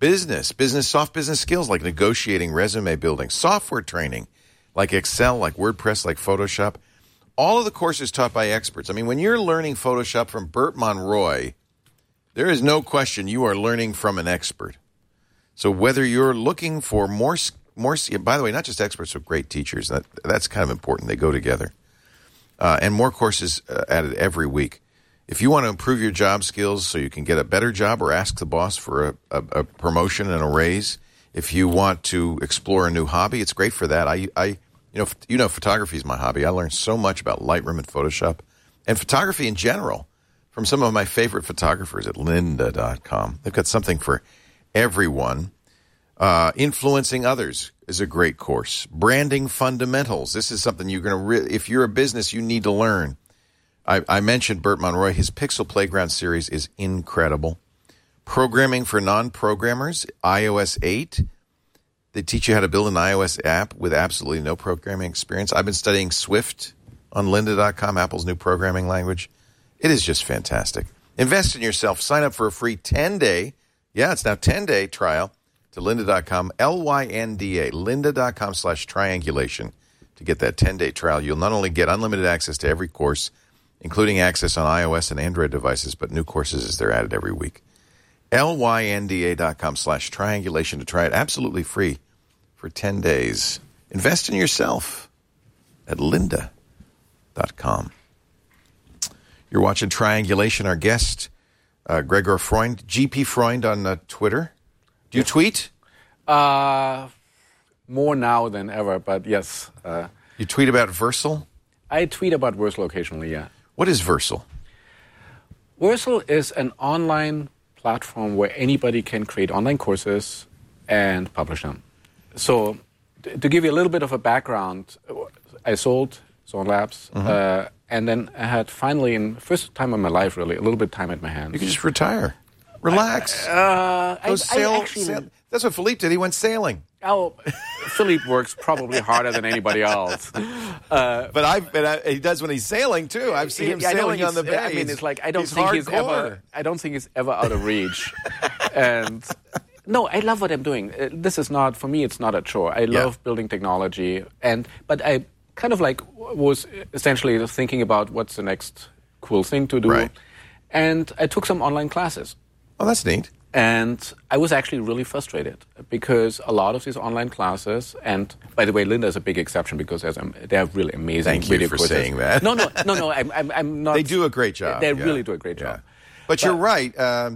soft business skills like negotiating, resume building, software training like Excel, like WordPress, like Photoshop. All of the courses taught by experts. I mean, when you're learning Photoshop from Bert Monroy, there is no question you are learning from an expert. So whether you're looking for more, by the way, not just experts, but great teachers. That's kind of important. They go together. And more courses added every week. If you want to improve your job skills so you can get a better job or ask the boss for a promotion and a raise, if you want to explore a new hobby, it's great for that. Photography is my hobby. I learned so much about Lightroom and Photoshop and photography in general from some of my favorite photographers at lynda.com. They've got something for everyone. Influencing Others is a great course. Branding Fundamentals. This is something you're going to, if you're a business, you need to learn. I mentioned Bert Monroy. His Pixel Playground series is incredible. Programming for Non-Programmers, iOS 8. They teach you how to build an iOS app with absolutely no programming experience. I've been studying Swift on lynda.com, Apple's new programming language. It is just fantastic. Invest in yourself. Sign up for a free 10-day, it's now 10-day trial to lynda.com, Lynda, lynda.com/triangulation to get that 10-day trial. You'll not only get unlimited access to every course, including access on iOS and Android devices, but new courses as they're added every week. Lynda.com/triangulation to try it absolutely free for 10 days. Invest in yourself at lynda.com. You're watching Triangulation. Our guest, Gregor Freund, GP Freund on Twitter. Do you tweet? More now than ever, but yes. You tweet about Versal? I tweet about Versal occasionally, yeah. What is Versal? Versal is an online platform where anybody can create online courses and publish them. So to give you a little bit of a background, I sold Zone Labs, and then I had finally, in the first time in my life, really, a little bit of time at my hands. You can just retire. Relax. That's what Philippe did. He went sailing. Oh, Philippe works probably harder than anybody else. But he does when he's sailing too. I've seen him sailing on the bay. I mean, it's like I don't think he's ever out of reach. And no, I love what I'm doing. This is not, for me, it's not a chore. I love building technology, but I kind of was essentially thinking about what's the next cool thing to do. Right. And I took some online classes. Oh, that's neat. And I was actually really frustrated because a lot of these online classes, and by the way, Linda is a big exception because they have really amazing Thank video you for courses. saying that. No, I'm not. They do a great job. They yeah. really do a great job. But you're right.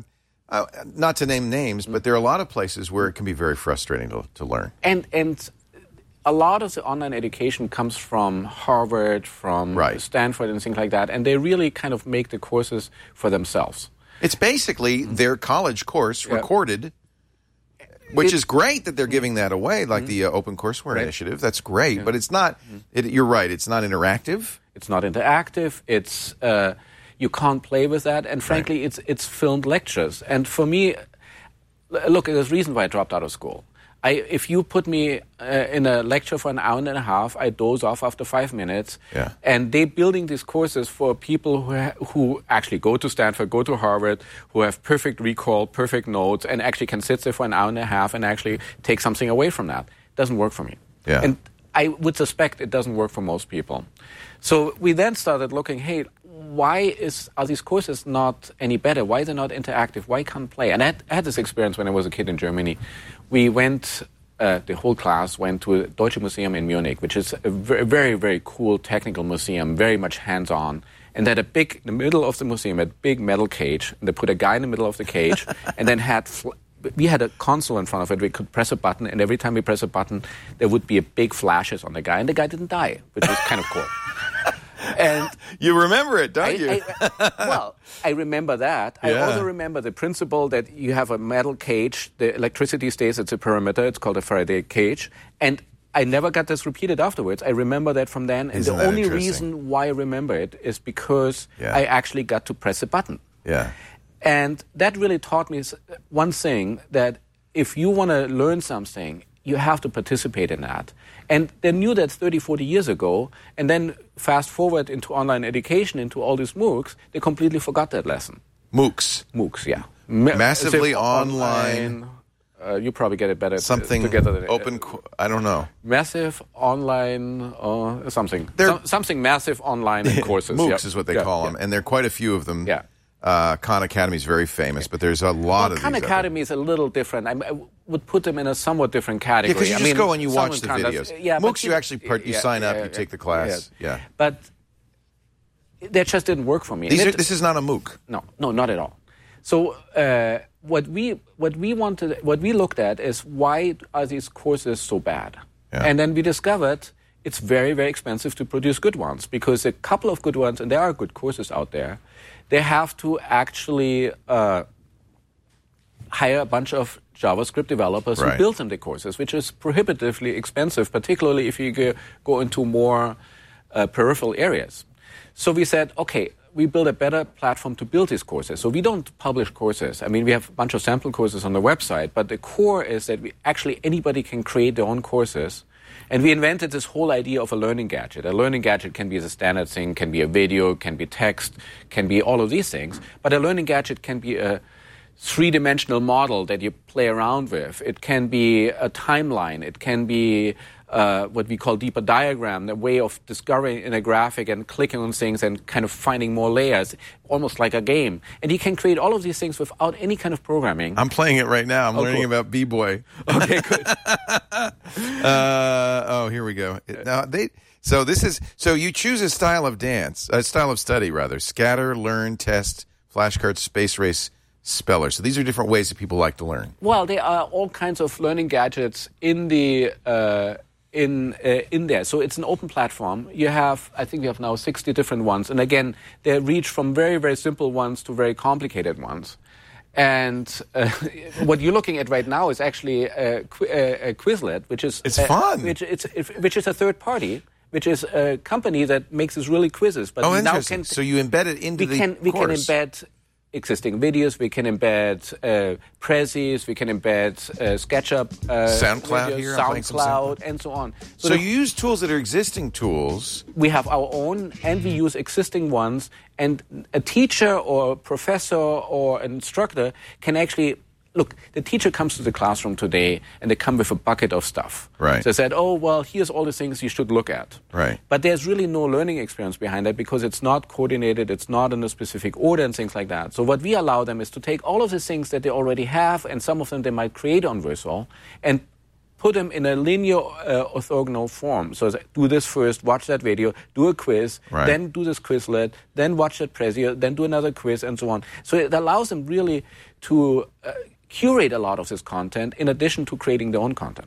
Not to name names, but there are a lot of places where it can be very frustrating to learn. And a lot of the online education comes from Harvard, from Stanford, and things like that, and they really kind of make the courses for themselves. It's basically their college course recorded, which is great that they're giving that away, like the Open Courseware Initiative. That's great, but it's not. You're right. It's not interactive. It's not interactive. It's you can't play with that, and frankly, it's filmed lectures. And for me, look, there's a reason why I dropped out of school. If you put me in a lecture for an hour and a half, I doze off after 5 minutes. Yeah. And they're building these courses for people who actually go to Stanford, go to Harvard, who have perfect recall, perfect notes, and actually can sit there for an hour and a half and actually take something away from that. It doesn't work for me. Yeah. And I would suspect it doesn't work for most people. So we then started looking, hey, why are these courses not any better? Why are they not interactive? Why can't play? And I had this experience when I was a kid in Germany. We went, the whole class went to a Deutsche Museum in Munich, which is a very, very cool technical museum, very much hands-on. And they had in the middle of the museum, a big metal cage. And they put a guy in the middle of the cage and then we had a console in front of it. We could press a button, and every time we press a button, there would be a big flashes on the guy, and the guy didn't die, which was kind of cool. And you remember it, don't you? I remember that. I also remember the principle that you have a metal cage, the electricity stays at the perimeter, it's called a Faraday cage, and I never got this repeated afterwards. I remember that from then, and the only reason why I remember it is because I actually got to press a button. Yeah. And that really taught me one thing, that if you want to learn something, you have to participate in that. And they knew that 30, 40 years ago, and then fast forward into online education, into all these MOOCs, they completely forgot that lesson. MOOCs, yeah. Massively online. You probably get it better something together. Open, I don't know. Massive online something. Something massive online courses. MOOCs is what they call them, and there are quite a few of them. Yeah. Khan Academy is very famous, but there's a lot of these. Khan Academy is a little different. I would put them in a somewhat different category. Yeah, because you just go and you watch the videos. Yeah, MOOCs, you actually you sign up, you take the class. Yeah. But that just didn't work for me. This is not a MOOC. No, not at all. So what we looked at is, why are these courses so bad? Yeah. And then we discovered it's very, very expensive to produce good ones, because a couple of good ones, and there are good courses out there, they have to actually hire a bunch of JavaScript developers who build them the courses, which is prohibitively expensive, particularly if you go into more peripheral areas. So we said, okay, we build a better platform to build these courses. So we don't publish courses. I mean, we have a bunch of sample courses on the website, but the core is that anybody can create their own courses. And we invented this whole idea of a learning gadget. A learning gadget can be a standard thing, can be a video, can be text, can be all of these things. But a learning gadget can be a three-dimensional model that you play around with. It can be a timeline. It can be what we call deeper diagram, the way of discovering in a graphic and clicking on things and kind of finding more layers, almost like a game. And you can create all of these things without any kind of programming. I'm playing it right now. I'm learning about B-Boy. Okay, good. Here we go. So you choose a style of study, scatter, learn, test, flashcards, space race, speller. So these are different ways that people like to learn. Well, there are all kinds of learning gadgets in the in there. So it's an open platform. I think we have now 60 different ones. And again, they reach from very, very simple ones to very complicated ones. And what you're looking at right now is actually a Quizlet, which is fun. Which is a third party, which is a company that makes these really quizzes. But interesting. So you embed it into the course. We can embed existing videos, we can embed Prezis, we can embed SketchUp, SoundCloud videos, SoundCloud, and so on. So you use tools that are existing tools. We have our own, and we use existing ones. And a teacher or a professor or an instructor can actually look, the teacher comes to the classroom today and they come with a bucket of stuff. Right. So they said, oh, well, here's all the things you should look at. Right. But there's really no learning experience behind that because it's not coordinated, it's not in a specific order and things like that. So what we allow them is to take all of the things that they already have, and some of them they might create on Versal, and put them in a linear orthogonal form. So do this first, watch that video, do a quiz, Right. then do this Quizlet, then watch that Prezio, then do another quiz, and so on. So it allows them really to curate a lot of this content in addition to creating their own content.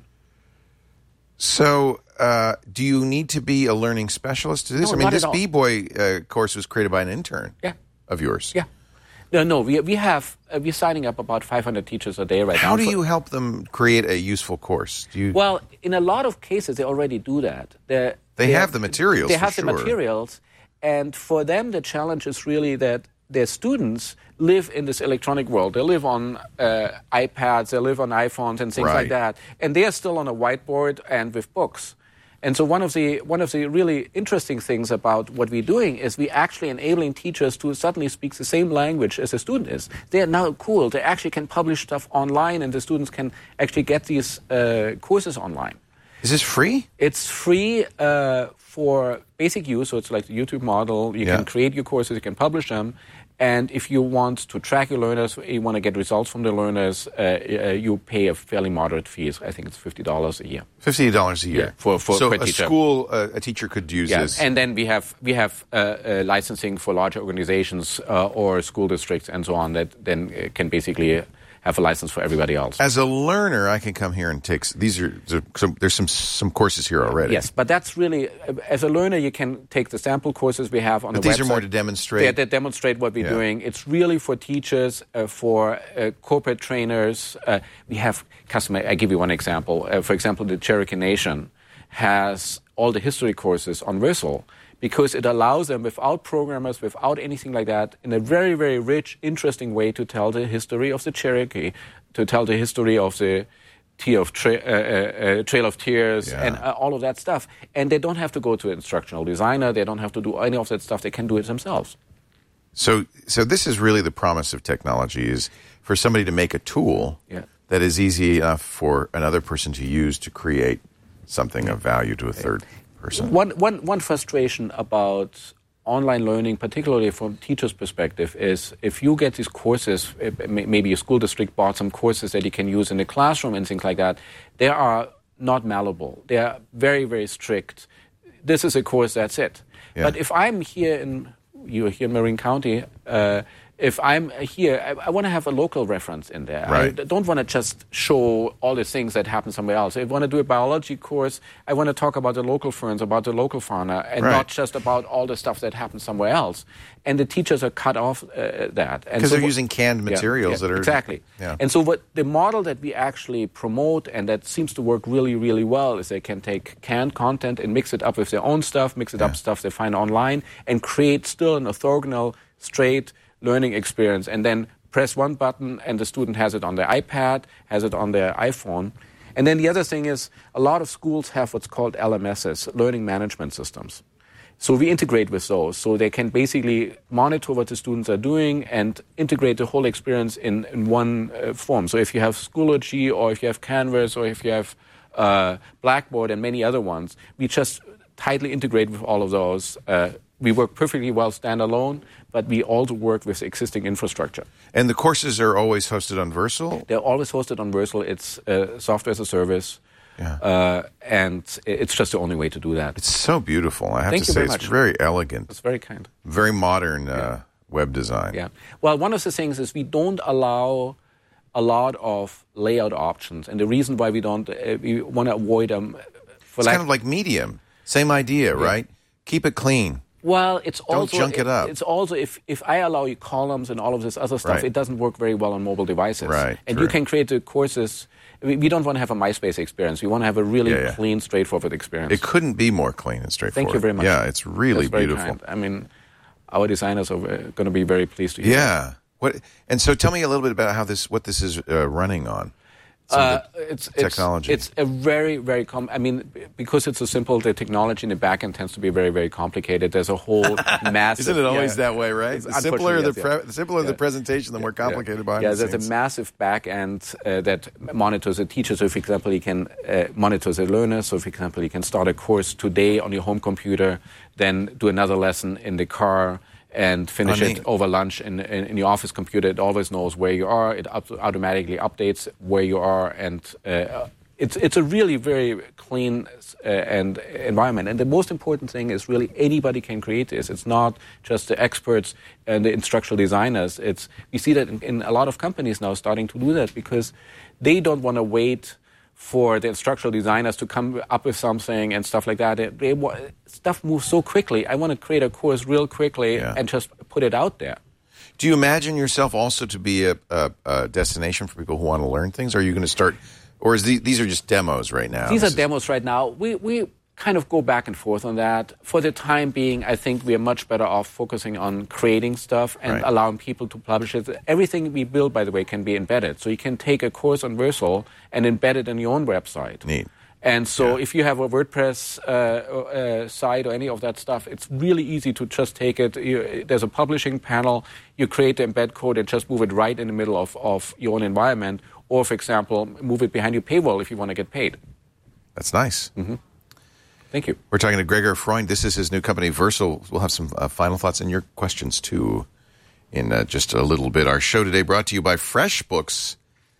So, do you need to be a learning specialist to this? No, I mean, not this at all. B-Boy course was created by an intern of yours. Yeah. No, we're signing up about 500 teachers a day right now. How do you help them create a useful course? Do you? Well, in a lot of cases, they already do that. They have the materials, They for have the sure. materials. And for them, the challenge is really that their students live in this electronic world. They live on iPads, they live on iPhones and things Right. like that. And they are still on a whiteboard and with books. And so one of the really interesting things about what we're doing is we're actually enabling teachers to suddenly speak the same language as a student is. They are now cool. They actually can publish stuff online, and the students can actually get these courses online. Is this free? It's free for basic use, so it's like the YouTube model. You can create your courses, you can publish them. And if you want to track your learners, you want to get results from the learners, you pay a fairly moderate fee. I think it's $50 a year. $50 a year. Yeah, for so a a teacher. school, a teacher could use this. And then we have licensing for larger organizations or school districts and so on that then can basically have a license for everybody else. As a learner, I can come here and take there's some courses here already. Yes, but that's really, as a learner, you can take the sample courses we have on But the website. these are more to demonstrate. They demonstrate what we're doing. It's really for teachers, for corporate trainers. We have customer. I give you one example. For example, the Cherokee Nation has all the history courses on Versal, because it allows them, without programmers, without anything like that, in a very, very rich, interesting way to tell the history of the Cherokee, to tell the history of the Trail of Tears, and all of that stuff. And they don't have to go to an instructional designer. They don't have to do any of that stuff. They can do it themselves. So this is really the promise of technology, is for somebody to make a tool that is easy enough for another person to use to create something of value to a third person. One frustration about online learning, particularly from teachers' perspective, is if you get these courses, maybe a school district bought some courses that you can use in the classroom and things like that, they are not malleable. They are very, very strict. This is a course, that's it. Yeah. But if I'm here you're here in Marin County, if I'm here, I want to have a local reference in there. Right. I don't want to just show all the things that happen somewhere else. If I want to do a biology course, I want to talk about the local ferns, about the local fauna, and not just about all the stuff that happens somewhere else. And the teachers are cut off that. Because they're using canned materials that are... Exactly. Yeah. And so what the model that we actually promote, and that seems to work really, really well, is they can take canned content and mix it up with their own stuff, mix it up with stuff they find online, and create still an orthogonal, straight learning experience, and then press one button and the student has it on their iPad, has it on their iPhone. And then the other thing is, a lot of schools have what's called LMSs, learning management systems. So we integrate with those, so they can basically monitor what the students are doing and integrate the whole experience in one form. So if you have Schoology, or if you have Canvas, or if you have Blackboard and many other ones, we just tightly integrate with all of those. We work perfectly well standalone, but we also work with existing infrastructure. And the courses are always hosted on Versal? They're always hosted on Versal. It's software as a service. And it's just the only way to do that. It's so beautiful. I have Thank to you say, very it's much. very elegant. It's very kind. Very modern web design. Yeah. Well, one of the things is we don't allow a lot of layout options. And the reason why we don't, we want to avoid them. It's kind of like Medium. Same idea, right? Keep it clean. Well, it's also junk it up. It's also if I allow you columns and all of this other stuff, Right. it doesn't work very well on mobile devices. Right, And true. you can create the courses. We don't want to have a MySpace experience. We want to have a really clean, straightforward experience. It couldn't be more clean and straightforward. Thank you very much. Yeah, it's really That's very beautiful. kind. I mean, our designers are going to be very pleased to hear. Yeah. And so tell me a little bit about what this is running on. It's technology. It's a very, very because it's so simple, the technology in the back end tends to be very, very complicated. There's a whole massive... Isn't it always that way, right? The simpler the presentation, the more complicated behind the scenes. There's a massive back end that monitors a teacher. So, for example, you can monitor a learner. So, for example, you can start a course today on your home computer, then do another lesson in the car, and finish it over lunch in your office computer. It always knows where you are. It automatically updates where you are, and it's a really very clean and environment. And the most important thing is really anybody can create this. It's not just the experts and the instructional designers. We see that in a lot of companies now starting to do that because they don't want to wait for the instructional designers to come up with something and stuff like that. Stuff moves so quickly. I want to create a course real quickly and just put it out there. Do you imagine yourself also to be a destination for people who want to learn things? Are you going to start, or these are just demos right now? These are demos right now. We kind of go back and forth on that. For the time being, I think we are much better off focusing on creating stuff and allowing people to publish it. Everything we build, by the way, can be embedded. So you can take a course on Versal and embed it in your own website. Neat. And so if you have a WordPress site or any of that stuff, it's really easy to just take it. There's a publishing panel. You create the embed code and just move it right in the middle of your own environment. Or, for example, move it behind your paywall if you want to get paid. That's nice. Mm-hmm. Thank you. We're talking to Gregor Freund. This is his new company, Versal. We'll have some final thoughts and your questions, too, in just a little bit. Our show today brought to you by FreshBooks.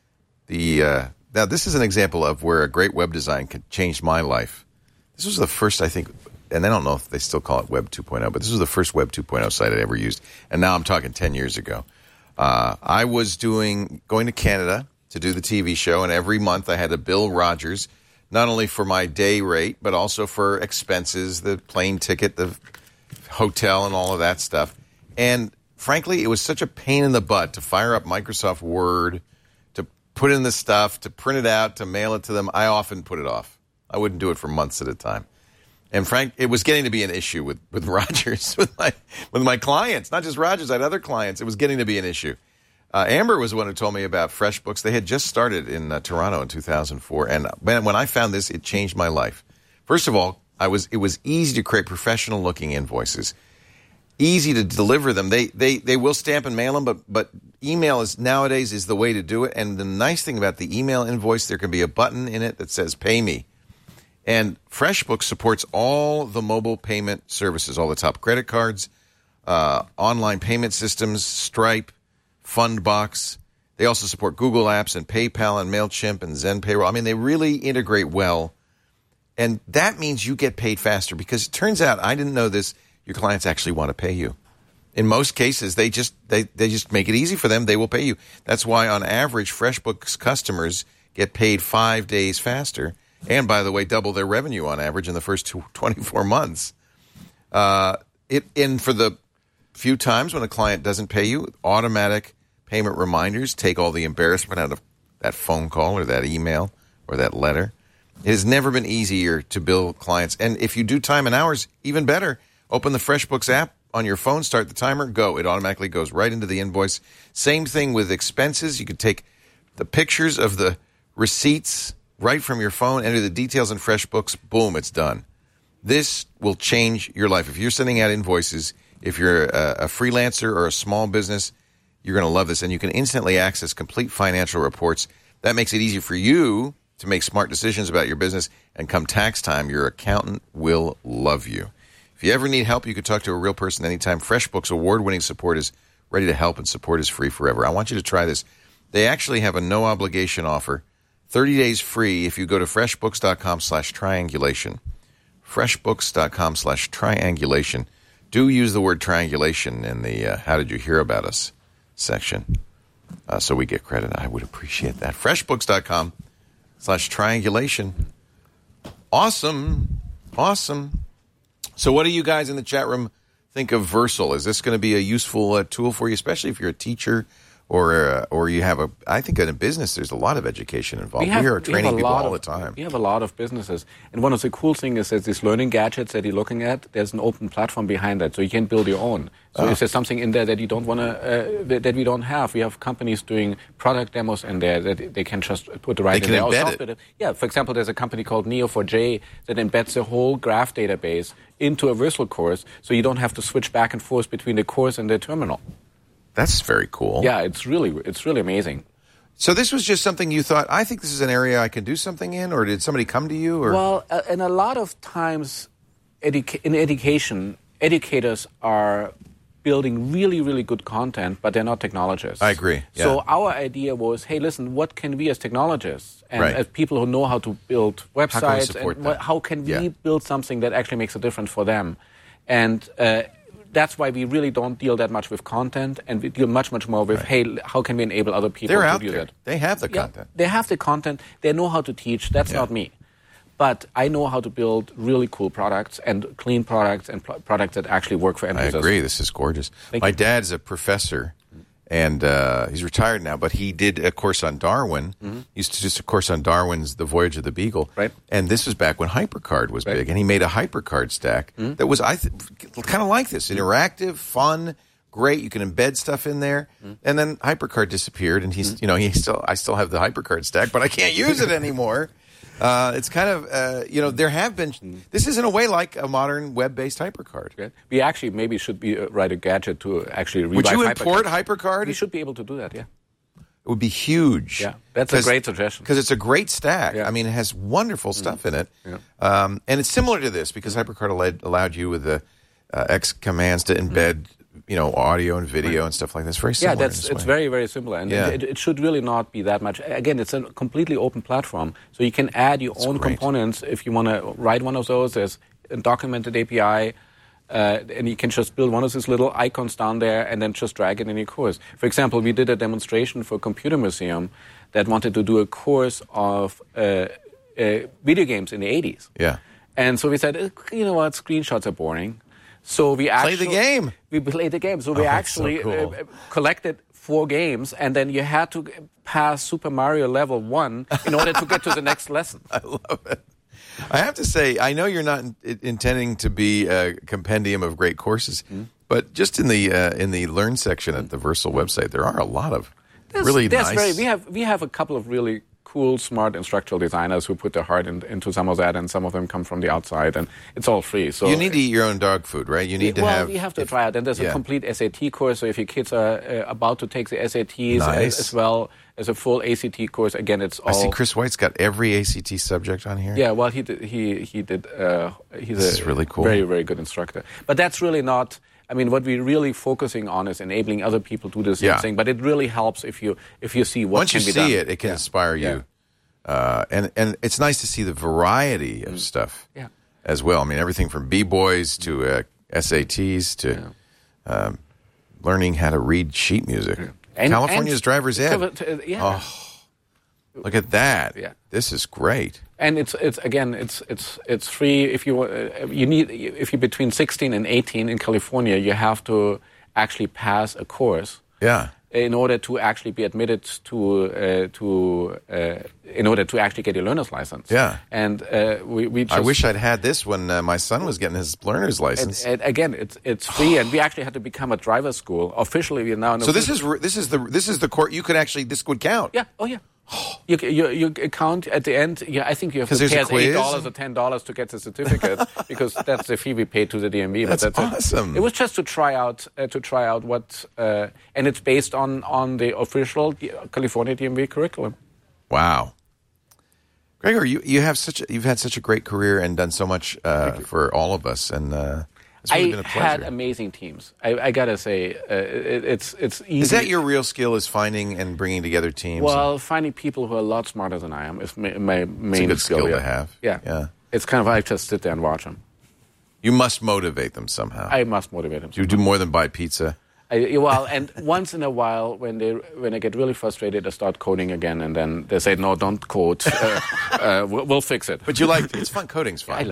Now, this is an example of where a great web design could change my life. This was the first, I think, and I don't know if they still call it Web 2.0, but this was the first Web 2.0 site I'd ever used. And now I'm talking 10 years ago. I was going to Canada to do the TV show, and every month I had to bill Rogers, not only for my day rate, but also for expenses, the plane ticket, the hotel, and all of that stuff. And frankly, it was such a pain in the butt to fire up Microsoft Word, to put in the stuff, to print it out, to mail it to them. I often put it off. I wouldn't do it for months at a time. And Frank, it was getting to be an issue with Rogers, with my clients, not just Rogers. I had other clients. It was getting to be an issue. Amber was the one who told me about FreshBooks. They had just started in Toronto in 2004, and when I found this, it changed my life. First of all, it was easy to create professional-looking invoices, easy to deliver them. They will stamp and mail them, but email nowadays is the way to do it. And the nice thing about the email invoice, there can be a button in it that says "Pay Me," and FreshBooks supports all the mobile payment services, all the top credit cards, online payment systems, Stripe, Fundbox. They also support Google Apps and PayPal and MailChimp and Zen Payroll. I mean, they really integrate well. And that means you get paid faster because it turns out, I didn't know this, your clients actually want to pay you. In most cases, they just make it easy for them. They will pay you. That's why, on average, FreshBooks customers get paid 5 days faster. And, by the way, double their revenue on average in the first 24 months. And for the few times when a client doesn't pay you, automatic payment reminders take all the embarrassment out of that phone call or that email or that letter. It has never been easier to bill clients. And if you do time and hours, even better. Open the FreshBooks app on your phone, start the timer, go. It automatically goes right into the invoice. Same thing with expenses. You could take the pictures of the receipts right from your phone, enter the details in FreshBooks, boom, it's done. This will change your life. If you're sending out invoices, if you're a freelancer or a small business, you're going to love this. And you can instantly access complete financial reports. That makes it easy for you to make smart decisions about your business. And come tax time, your accountant will love you. If you ever need help, you can talk to a real person anytime. FreshBooks award-winning support is ready to help, and support is free forever. I want you to try this. They actually have a no-obligation offer, 30 days free if you go to freshbooks.com/triangulation. freshbooks.com/triangulation. Do use the word triangulation in the How Did You Hear About Us section so we get credit. I would appreciate that. freshbooks.com/triangulation. Awesome. So what do you guys in the chat room think of Versal? Is this going to be a useful tool for you, especially if you're a teacher or you have I think in a business there's a lot of education involved. We are training people all the time. We have a lot of businesses. And one of the cool things is that these learning gadgets that you're looking at, there's an open platform behind that, so you can build your own. So if there's something in there that you don't want to, that we don't have, we have companies doing product demos in there that they can just put the right in there. They can embed it. Yeah, for example, there's a company called Neo4j that embeds the whole graph database into a virtual course, so you don't have to switch back and forth between the course and the terminal. That's very cool. Yeah, it's really amazing. So this was just something you thought, I think this is an area I can do something in, or did somebody come to you? Or? Well, and a lot of times in education, educators are building really, really good content, but they're not technologists. I agree. Yeah. So our idea was, hey, listen, what can we as technologists and as people who know how to build websites, how can we build something that actually makes a difference for them? And that's why we really don't deal that much with content, and we deal much, much more with, hey, how can we enable other people to do that? They have the content. They have the content. They know how to teach. That's not me. But I know how to build really cool products and clean products and products that actually work for end users. I agree. This is gorgeous. My dad's a professor, and he's retired now, but he did a course on Darwin. He used to do a course on Darwin's The Voyage of the Beagle. Right. And this was back when HyperCard was big, and he made a HyperCard stack that was kind of like this, interactive, fun, great. You can embed stuff in there. And then HyperCard disappeared, and he's I still have the HyperCard stack, but I can't use it anymore. It's kind of, there have been, this is in a way like a modern web-based HyperCard. Okay. We actually maybe should write a gadget to actually revive Would you HyperCard. import HyperCard? We should be able to do that, yeah. It would be huge. Yeah, that's a great suggestion. Because it's a great stack. Yeah. I mean, it has wonderful stuff in it. Yeah. And it's similar to this because HyperCard allowed you with the X commands to embed audio and video and stuff like that. It's very similar. Yeah, it's very, very simple. And it should really not be that much. Again, it's a completely open platform. So you can add your own components if you want to write one of those. There's a documented API. And you can just build one of these little icons down there and then just drag it in your course. For example, we did a demonstration for a computer museum that wanted to do a course of video games in the 80s. Yeah. And so we said, you know what, screenshots are boring. So we actually play the game. We played the game. So we actually collected 4 games, and then you had to pass Super Mario level 1 in order to get to the next lesson. I love it. I have to say, I know you're not intending to be a compendium of great courses, but just in the Learn section at the Versal website, there are a lot of really nice. We have a couple of really cool, smart instructional designers who put their heart into some of that, and some of them come from the outside, and it's all free. So you need to eat your own dog food, right? You need to have. Well, you have to try it, and there's a complete SAT course. So if your kids are about to take the SATs as well as a full ACT course, again, it's all. I see Chris White's got every ACT subject on here. Yeah, well, he did. He's a really cool, very, very good instructor. But that's really not. I mean, what we're really focusing on is enabling other people to do the same thing. But it really helps if you see what Once can you be done. see it, it can inspire you. And it's nice to see the variety of stuff as well. I mean, everything from B-boys to SATs to learning how to read sheet music. California's driver's ed. Oh, look at that! Yeah. This is great. And it's free. If if you're between 16 and 18 in California, you have to actually pass a course. Yeah. In order to actually be admitted in order to actually get your learner's license. Yeah. And we just, I wish I'd had this when my son was getting his learner's license. And again, it's free, and we actually had to become a driver's school. Officially, we are now. So this is the court. You could actually, this would count. Yeah. Oh yeah. You account at the end. Yeah, I think you have to pay us $8 or $10 to get the certificate because that's the fee we pay to the DMV. That's awesome. It was just to try out what, and it's based on the official California DMV curriculum. Wow, Gregor, you've had such a great career and done so much for all of us, and it's really been a pleasure. I had amazing teams. I gotta say, it's easy. Is that your real skill? Is finding and bringing together teams? Well, finding people who are a lot smarter than I am is my main it's a good skill to have. Yeah. It's kind of I just sit there and watch them. You must motivate them somehow. I must motivate them. Do you do more than buy pizza? And once in a while, when I get really frustrated, I start coding again, and then they say, "No, don't code. We'll fix it." But you like it's fun. Coding's fun. I love it.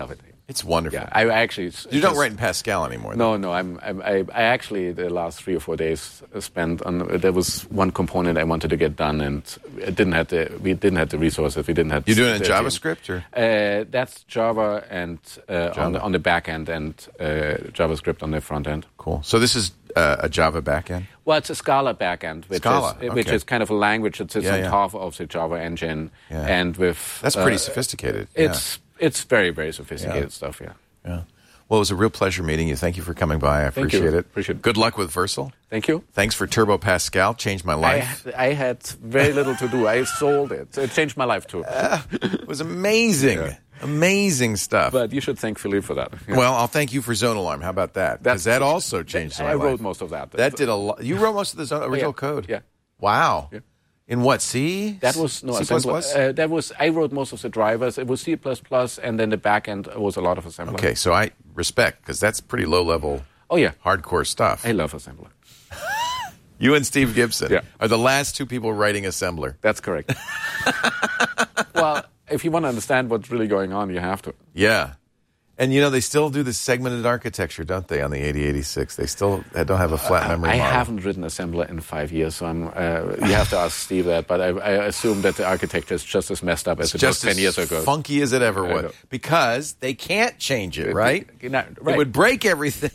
It's wonderful. Yeah, I actually. You don't write in Pascal anymore. No. I actually the last 3 or 4 days spent on. There was one component I wanted to get done, and we didn't have the resources. We didn't have. You doing it in JavaScript or? That's Java and on the back end and JavaScript on the front end. Cool. So this is a Java backend? Well, it's a Scala backend, which is kind of a language that sits on top of the Java engine, and with that's pretty sophisticated. It's very, very sophisticated stuff. Yeah. Well, it was a real pleasure meeting you. Thank you for coming by. I appreciate it. Appreciate it. Good luck with Versal. Thank you. Thanks for Turbo Pascal. Changed my life. I had very little to do. I sold it. It changed my life too. It was amazing. Yeah. Amazing stuff. But you should thank Philippe for that. Yeah. Well, I'll thank you for Zone Alarm. How about that? Because that also changed my life. I wrote most of that. That did a lot. You wrote most of the original code? Yeah. Wow. Yeah. In what, C? That was C++? That was I wrote most of the drivers. It was C++, and then the back end was a lot of assembler. Okay, so I respect, because that's pretty low-level, hardcore stuff. I love assembler. You and Steve Gibson are the last two people writing assembler. That's correct. Well, if you want to understand what's really going on, you have to. Yeah. And, they still do this segmented architecture, don't they, on the 8086? They still don't have a flat memory model. I haven't written assembler in 5 years, so you have to ask Steve that. But I assume that the architecture is just as messed up as it was 10 years ago. Just as funky as it ever was. Because they can't change it, right? Right. It would break everything.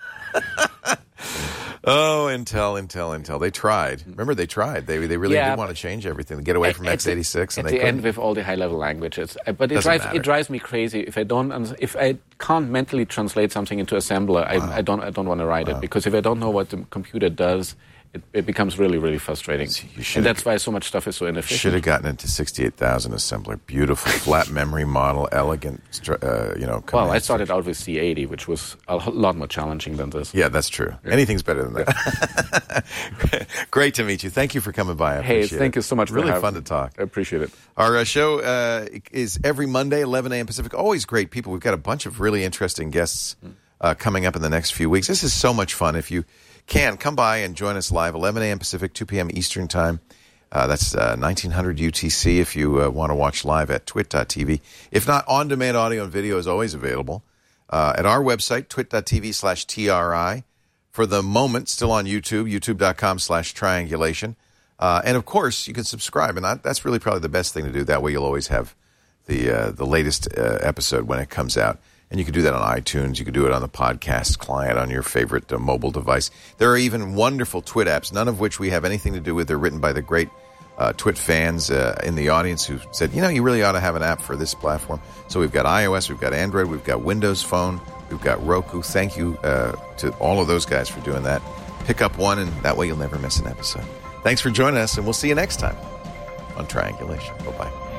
Oh, Intel. They tried. Remember, they tried. They really did want to change everything, to get away from x86. At the end, with all the high-level languages. But it drives me crazy if I can't mentally translate something into assembler. I don't want to write it, because if I don't know what the computer does, it becomes really, really frustrating. And that's why so much stuff is so inefficient. Should have gotten into 68,000 assembler. Beautiful, flat memory model, elegant, Well, I started out with C80, which was a lot more challenging than this. Yeah, that's true. Yeah. Anything's better than that. Great to meet you. Thank you for coming by. I appreciate it. Thank you so much. Really fun to talk. I appreciate it. Our show is every Monday, 11 a.m. Pacific. Always great people. We've got a bunch of really interesting guests coming up in the next few weeks. This is so much fun. If you can, come by and join us live, 11 a.m. Pacific, 2 p.m. Eastern Time. That's 1900 UTC if you want to watch live at twit.tv. If not, on-demand audio and video is always available at our website, twit.tv/TRI. For the moment, still on YouTube, youtube.com/triangulation. And, of course, you can subscribe, and that's really probably the best thing to do. That way you'll always have the latest episode when it comes out. And you can do that on iTunes. You can do it on the podcast client on your favorite mobile device. There are even wonderful Twit apps, none of which we have anything to do with. They're written by the great Twit fans in the audience who said, you really ought to have an app for this platform. So we've got iOS, we've got Android, we've got Windows Phone, we've got Roku. Thank you to all of those guys for doing that. Pick up one, and that way you'll never miss an episode. Thanks for joining us, and we'll see you next time on Triangulation. Bye-bye.